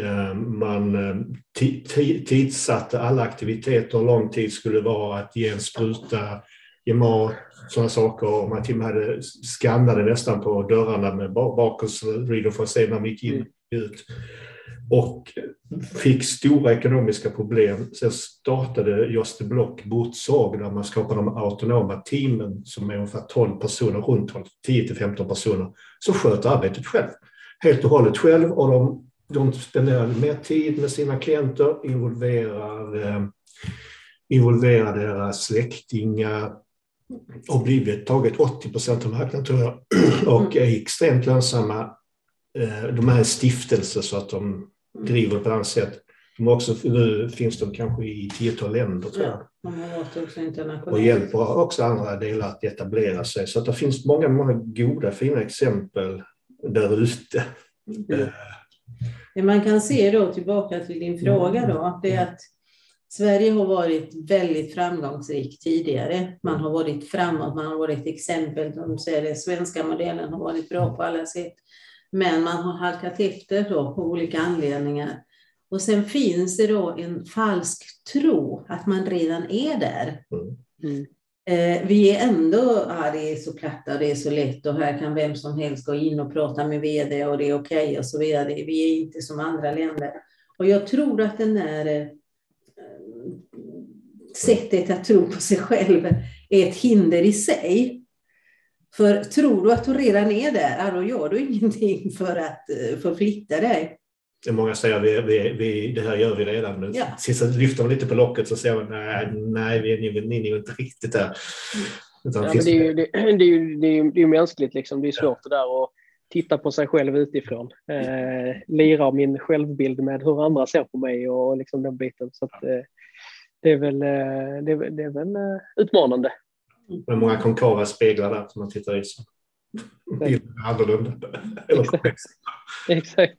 Speaker 1: Man t- t- tidsatte alla aktiviteter, hur lång tid skulle vara att ge en spruta, ge mat, sådana saker. Och man till och med hade skannade nästan på dörrarna med bakåtsreader för att se när man gick in och ut. och fick stora ekonomiska problem. Sen startade Joste Block Botsåg där man skapade de autonoma teamen som är ungefär tolv personer, runt tio till femton personer, som sköter arbetet själv. Helt och hållet själv, och de, de spenderar mer tid med sina klienter, involverar, eh, involverar deras släktingar och blivit taget åttio procent av marknaden, tror jag, och är extremt lönsamma. Eh, de är en stiftelse så att de driver på ett annat sätt. De också, nu finns de kanske i tiotal länder, tror jag.
Speaker 2: Ja, de har varit också internationellt.
Speaker 1: Och hjälper också andra delar att etablera sig. Så att det finns många, många goda, fina exempel där ute.
Speaker 2: Mm. Det man kan se då, tillbaka till din fråga då, det är att Sverige har varit väldigt framgångsrikt tidigare. Man har varit framåt, man har varit exempel. De säger det, svenska modellen har varit bra på alla sätt. Men man har halkat efter då på olika anledningar. Och sen finns det då en falsk tro att man redan är där.
Speaker 1: Mm.
Speaker 2: Eh, vi är ändå, ja, det är så platta, det är så lätt och här kan vem som helst gå in och prata med vd och det är okej okay och så vidare. Vi är inte som andra länder. Och jag tror att den där eh, sättet att tro på sig själv är ett hinder i sig. För tror du att du redan är där, då gör du ingenting för att förflytta dig.
Speaker 1: Det är många säger vi, vi, vi, det här gör vi redan. Men ja. Sist lyfter man lite på locket så säger man nej, nej vi är ju inte riktigt där.
Speaker 3: Ja, men det, är ju, det, det, är ju, det, är ju, det är ju mänskligt liksom. Det är svårt ja. det där att titta på sig själv utifrån. Eh, lira min självbild med hur andra ser på mig och liksom den biten. Så att, eh, det är väl, det är, det är väl uh, utmanande.
Speaker 1: Det är många konkava speglar där som man tittar i. Så. Bilden är annorlunda.
Speaker 3: Exakt. Exakt.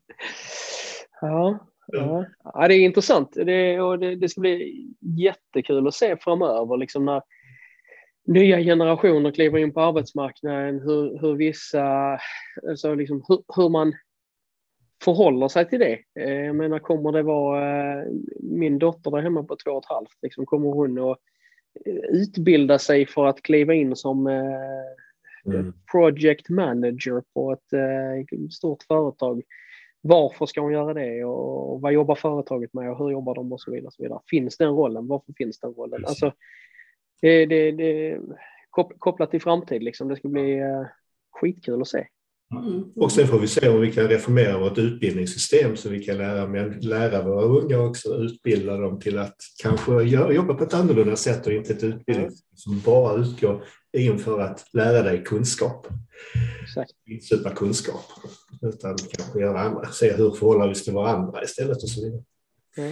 Speaker 3: Ja, ja. ja, det är intressant. Det, och det, det ska bli jättekul att se framöver. Liksom när nya generationer kliver in på arbetsmarknaden. Hur, hur vissa... Alltså liksom, hur, hur man förhåller sig till det. Jag menar, kommer det vara min dotter där hemma på två och ett halvt, liksom, kommer hon att utbilda sig för att kliva in som mm. project manager på ett stort företag? Varför ska hon göra det och vad jobbar företaget med och hur jobbar de och så vidare, så vidare. Finns den rollen? Varför finns den rollen? Alltså, det, det, det kopplat till framtid liksom. Det ska bli skitkul att se.
Speaker 1: Mm. Och sen får vi se om vi kan reformera vårt utbildningssystem så vi kan lära, med, lära våra unga också, utbilda dem till att kanske jobba på ett annorlunda sätt och inte ett utbildning som bara utgår inför att lära dig kunskap.
Speaker 3: Exakt.
Speaker 1: Inte super kunskap, utan kanske göra andra, se hur förhåller vi till varandra istället och så vidare. Mm.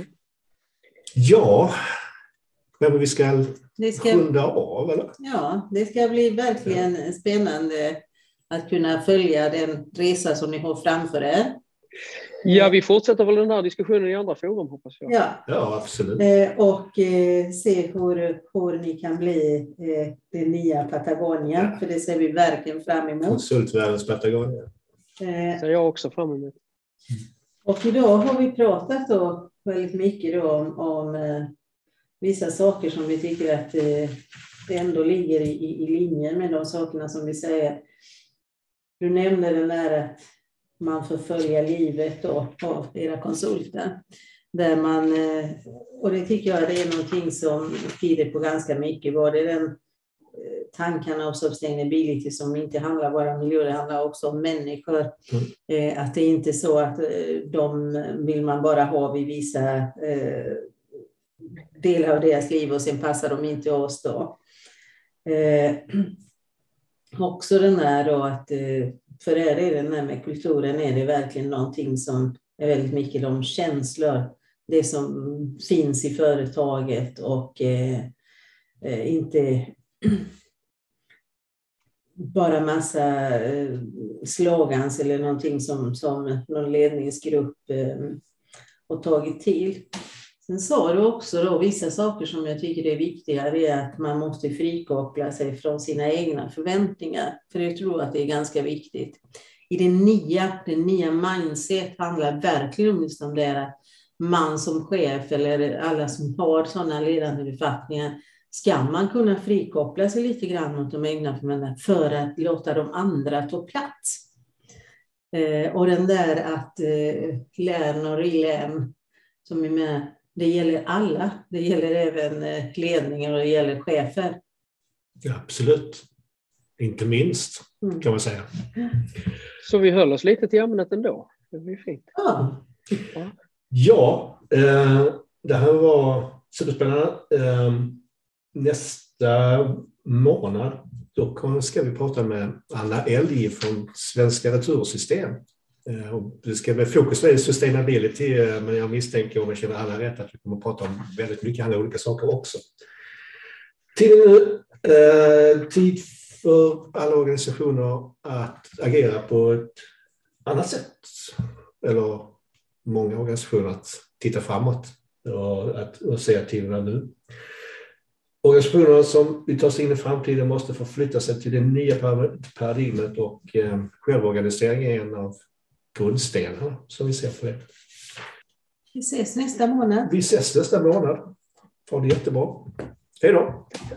Speaker 1: Ja, men vi ska, ska runda av, eller?
Speaker 2: Ja, det ska bli verkligen ja. spännande att kunna följa den resa som ni har framför er.
Speaker 3: Ja, vi fortsätter väl den här diskussionen i andra forum, hoppas jag.
Speaker 2: Ja,
Speaker 1: ja absolut.
Speaker 2: Och eh, se hur, hur ni kan bli eh, det nya Patagonien. Ja. För det ser vi verkligen fram emot.
Speaker 1: Konsultvärldens Patagonien.
Speaker 3: Det ser jag också fram emot.
Speaker 2: Och idag har vi pratat då väldigt mycket då om, om eh, vissa saker som vi tycker att eh, det ändå ligger i, i, i linje med de sakerna som vi säger. Du nämnde den där att man förföljer livet då av era konsulter. Där man, och det tycker jag det är någonting som tyder på ganska mycket. Var det den tankarna av sustainability som inte handlar bara om miljö, det handlar också om människor. Mm. Att det är inte så att de vill man bara ha vid vissa delar av deras liv och sen passar de inte oss då. Också den här då att för er är den här med kulturen är det verkligen någonting som är väldigt mycket de känslor, det som finns i företaget och eh, inte bara massa eh, slogans eller någonting som, som någon ledningsgrupp eh, har tagit till. Sen sa du också då vissa saker som jag tycker är viktiga, det är att man måste frikoppla sig från sina egna förväntningar. För jag tror att det är ganska viktigt. I det nya, det nya mindset handlar verkligen just om det att man som chef eller alla som har sådana ledande befattningar ska man kunna frikoppla sig lite grann mot de egna förväntningarna för att låta de andra ta plats. Eh, och den där att eh, lärn och relän som är med, det gäller alla. Det gäller även eh, ledningen och det gäller chefer.
Speaker 1: Ja, absolut. Inte minst,
Speaker 2: Mm.
Speaker 1: kan man säga.
Speaker 3: Så vi höll oss lite till ämnet ändå. Det var ju fint.
Speaker 2: Ja.
Speaker 3: Ja.
Speaker 1: Ja, eh, det här var superspännande. Eh, nästa månad då ska vi prata med Anna Elg från Svenska Retursystem. Eh, och det ska bli fokus på sustainability, eh, men jag misstänker, om jag känner Anna rätt, att vi kommer att prata om väldigt mycket andra olika saker också. Tid nu, eh, tid för alla organisationer att agera på ett annat sätt. Eller många organisationer att titta framåt och, att, och se tiderna nu. Organisationer som vill ta sig in i framtiden måste förflytta sig till det nya paradigmet, och eh, självorganisering är en av grundstenarna som vi ser på det.
Speaker 2: Vi ses nästa månad.
Speaker 1: Vi ses nästa månad. Ha det jättebra. Hej då!